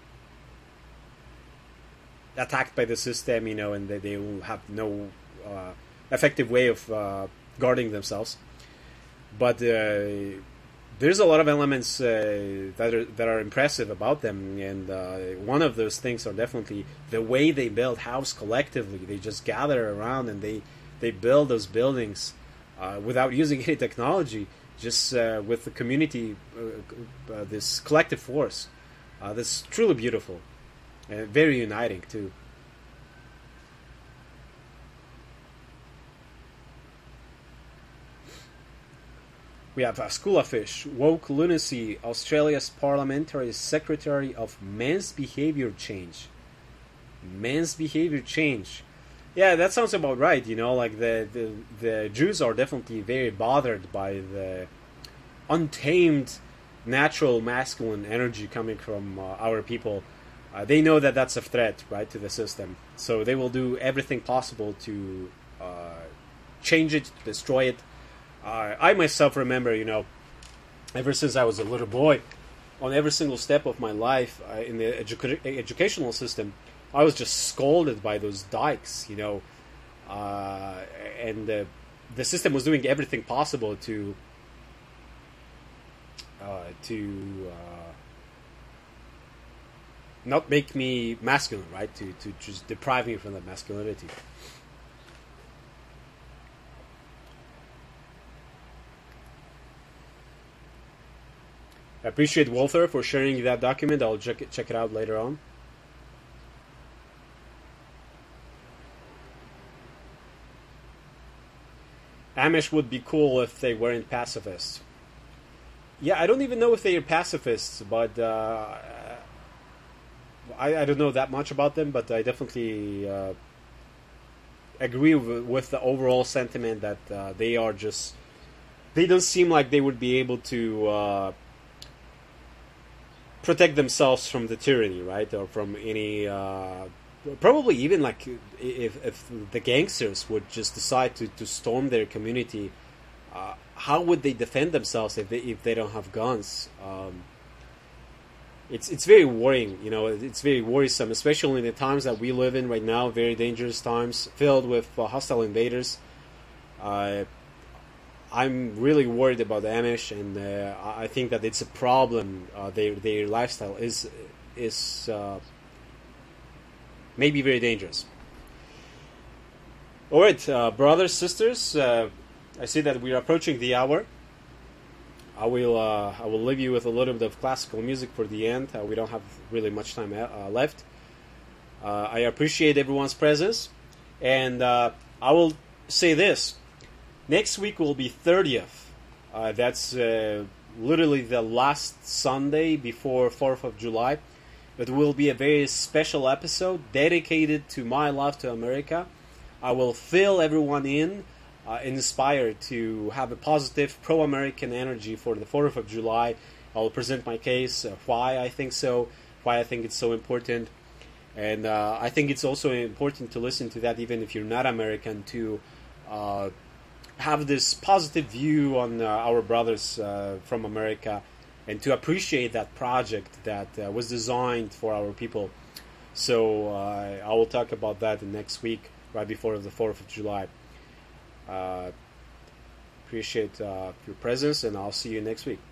attacked by the system, you know, and they, they will have no uh, effective way of uh, guarding themselves. But uh, there's a lot of elements uh, that are that are impressive about them, and uh, one of those things are definitely the way they build house collectively. They just gather around and they They build those buildings uh, without using any technology, just uh, with the community, uh, uh, this collective force. Uh, that's truly beautiful and very uniting too. We have uh, School of Fish, Woke Lunacy, Australia's Parliamentary Secretary of Men's Behavior Change. Men's Behavior Change. Yeah, that sounds about right. You know, like the, the the Jews are definitely very bothered by the untamed natural masculine energy coming from uh, our people. Uh, they know that that's a threat, right, to the system. So they will do everything possible to uh, change it, to destroy it. Uh, I myself remember, you know, ever since I was a little boy, on every single step of my life uh, in the edu- educational system, I was just scolded by those dykes, you know, uh, and uh, the system was doing everything possible to uh, to uh, not make me masculine, right? To to just deprive me from that masculinity. I appreciate Walther for sharing that document. I'll check it, check it out later on. Amish would be cool if they weren't pacifists. Yeah, I don't even know if they are pacifists, but uh, I, I don't know that much about them, but I definitely uh, agree with, with the overall sentiment that uh, they are just... They don't seem like they would be able to uh, protect themselves from the tyranny, right? Or from any... Uh, probably even like if, if the gangsters would just decide to, to storm their community, uh, how would they defend themselves if they if they don't have guns? Um, it's it's very worrying, you know. It's very worrisome, especially in the times that we live in right now. Very dangerous times, filled with uh, hostile invaders. Uh, I'm really worried about the Amish, and uh, I think that it's a problem. Uh, their their lifestyle is is. Uh, may be very dangerous. All right, uh, brothers, sisters, uh, I see that we are approaching the hour. I will uh, I will leave you with a little bit of classical music for the end. Uh, we don't have really much time uh, left. Uh, I appreciate everyone's presence, and uh, I will say this. Next week will be thirtieth. Uh, that's uh, literally the last Sunday before fourth of July. It will be a very special episode dedicated to my love to America. I will fill everyone in, uh, inspired to have a positive pro-American energy for the fourth of July. I will present my case, uh, why I think so, why I think it's so important. And uh, I think it's also important to listen to that even if you're not American, to uh, have this positive view on uh, our brothers uh, from America, and to appreciate that project that uh, was designed for our people. So uh, I will talk about that next week, right before the fourth of July. Uh, appreciate uh, your presence, and I'll see you next week.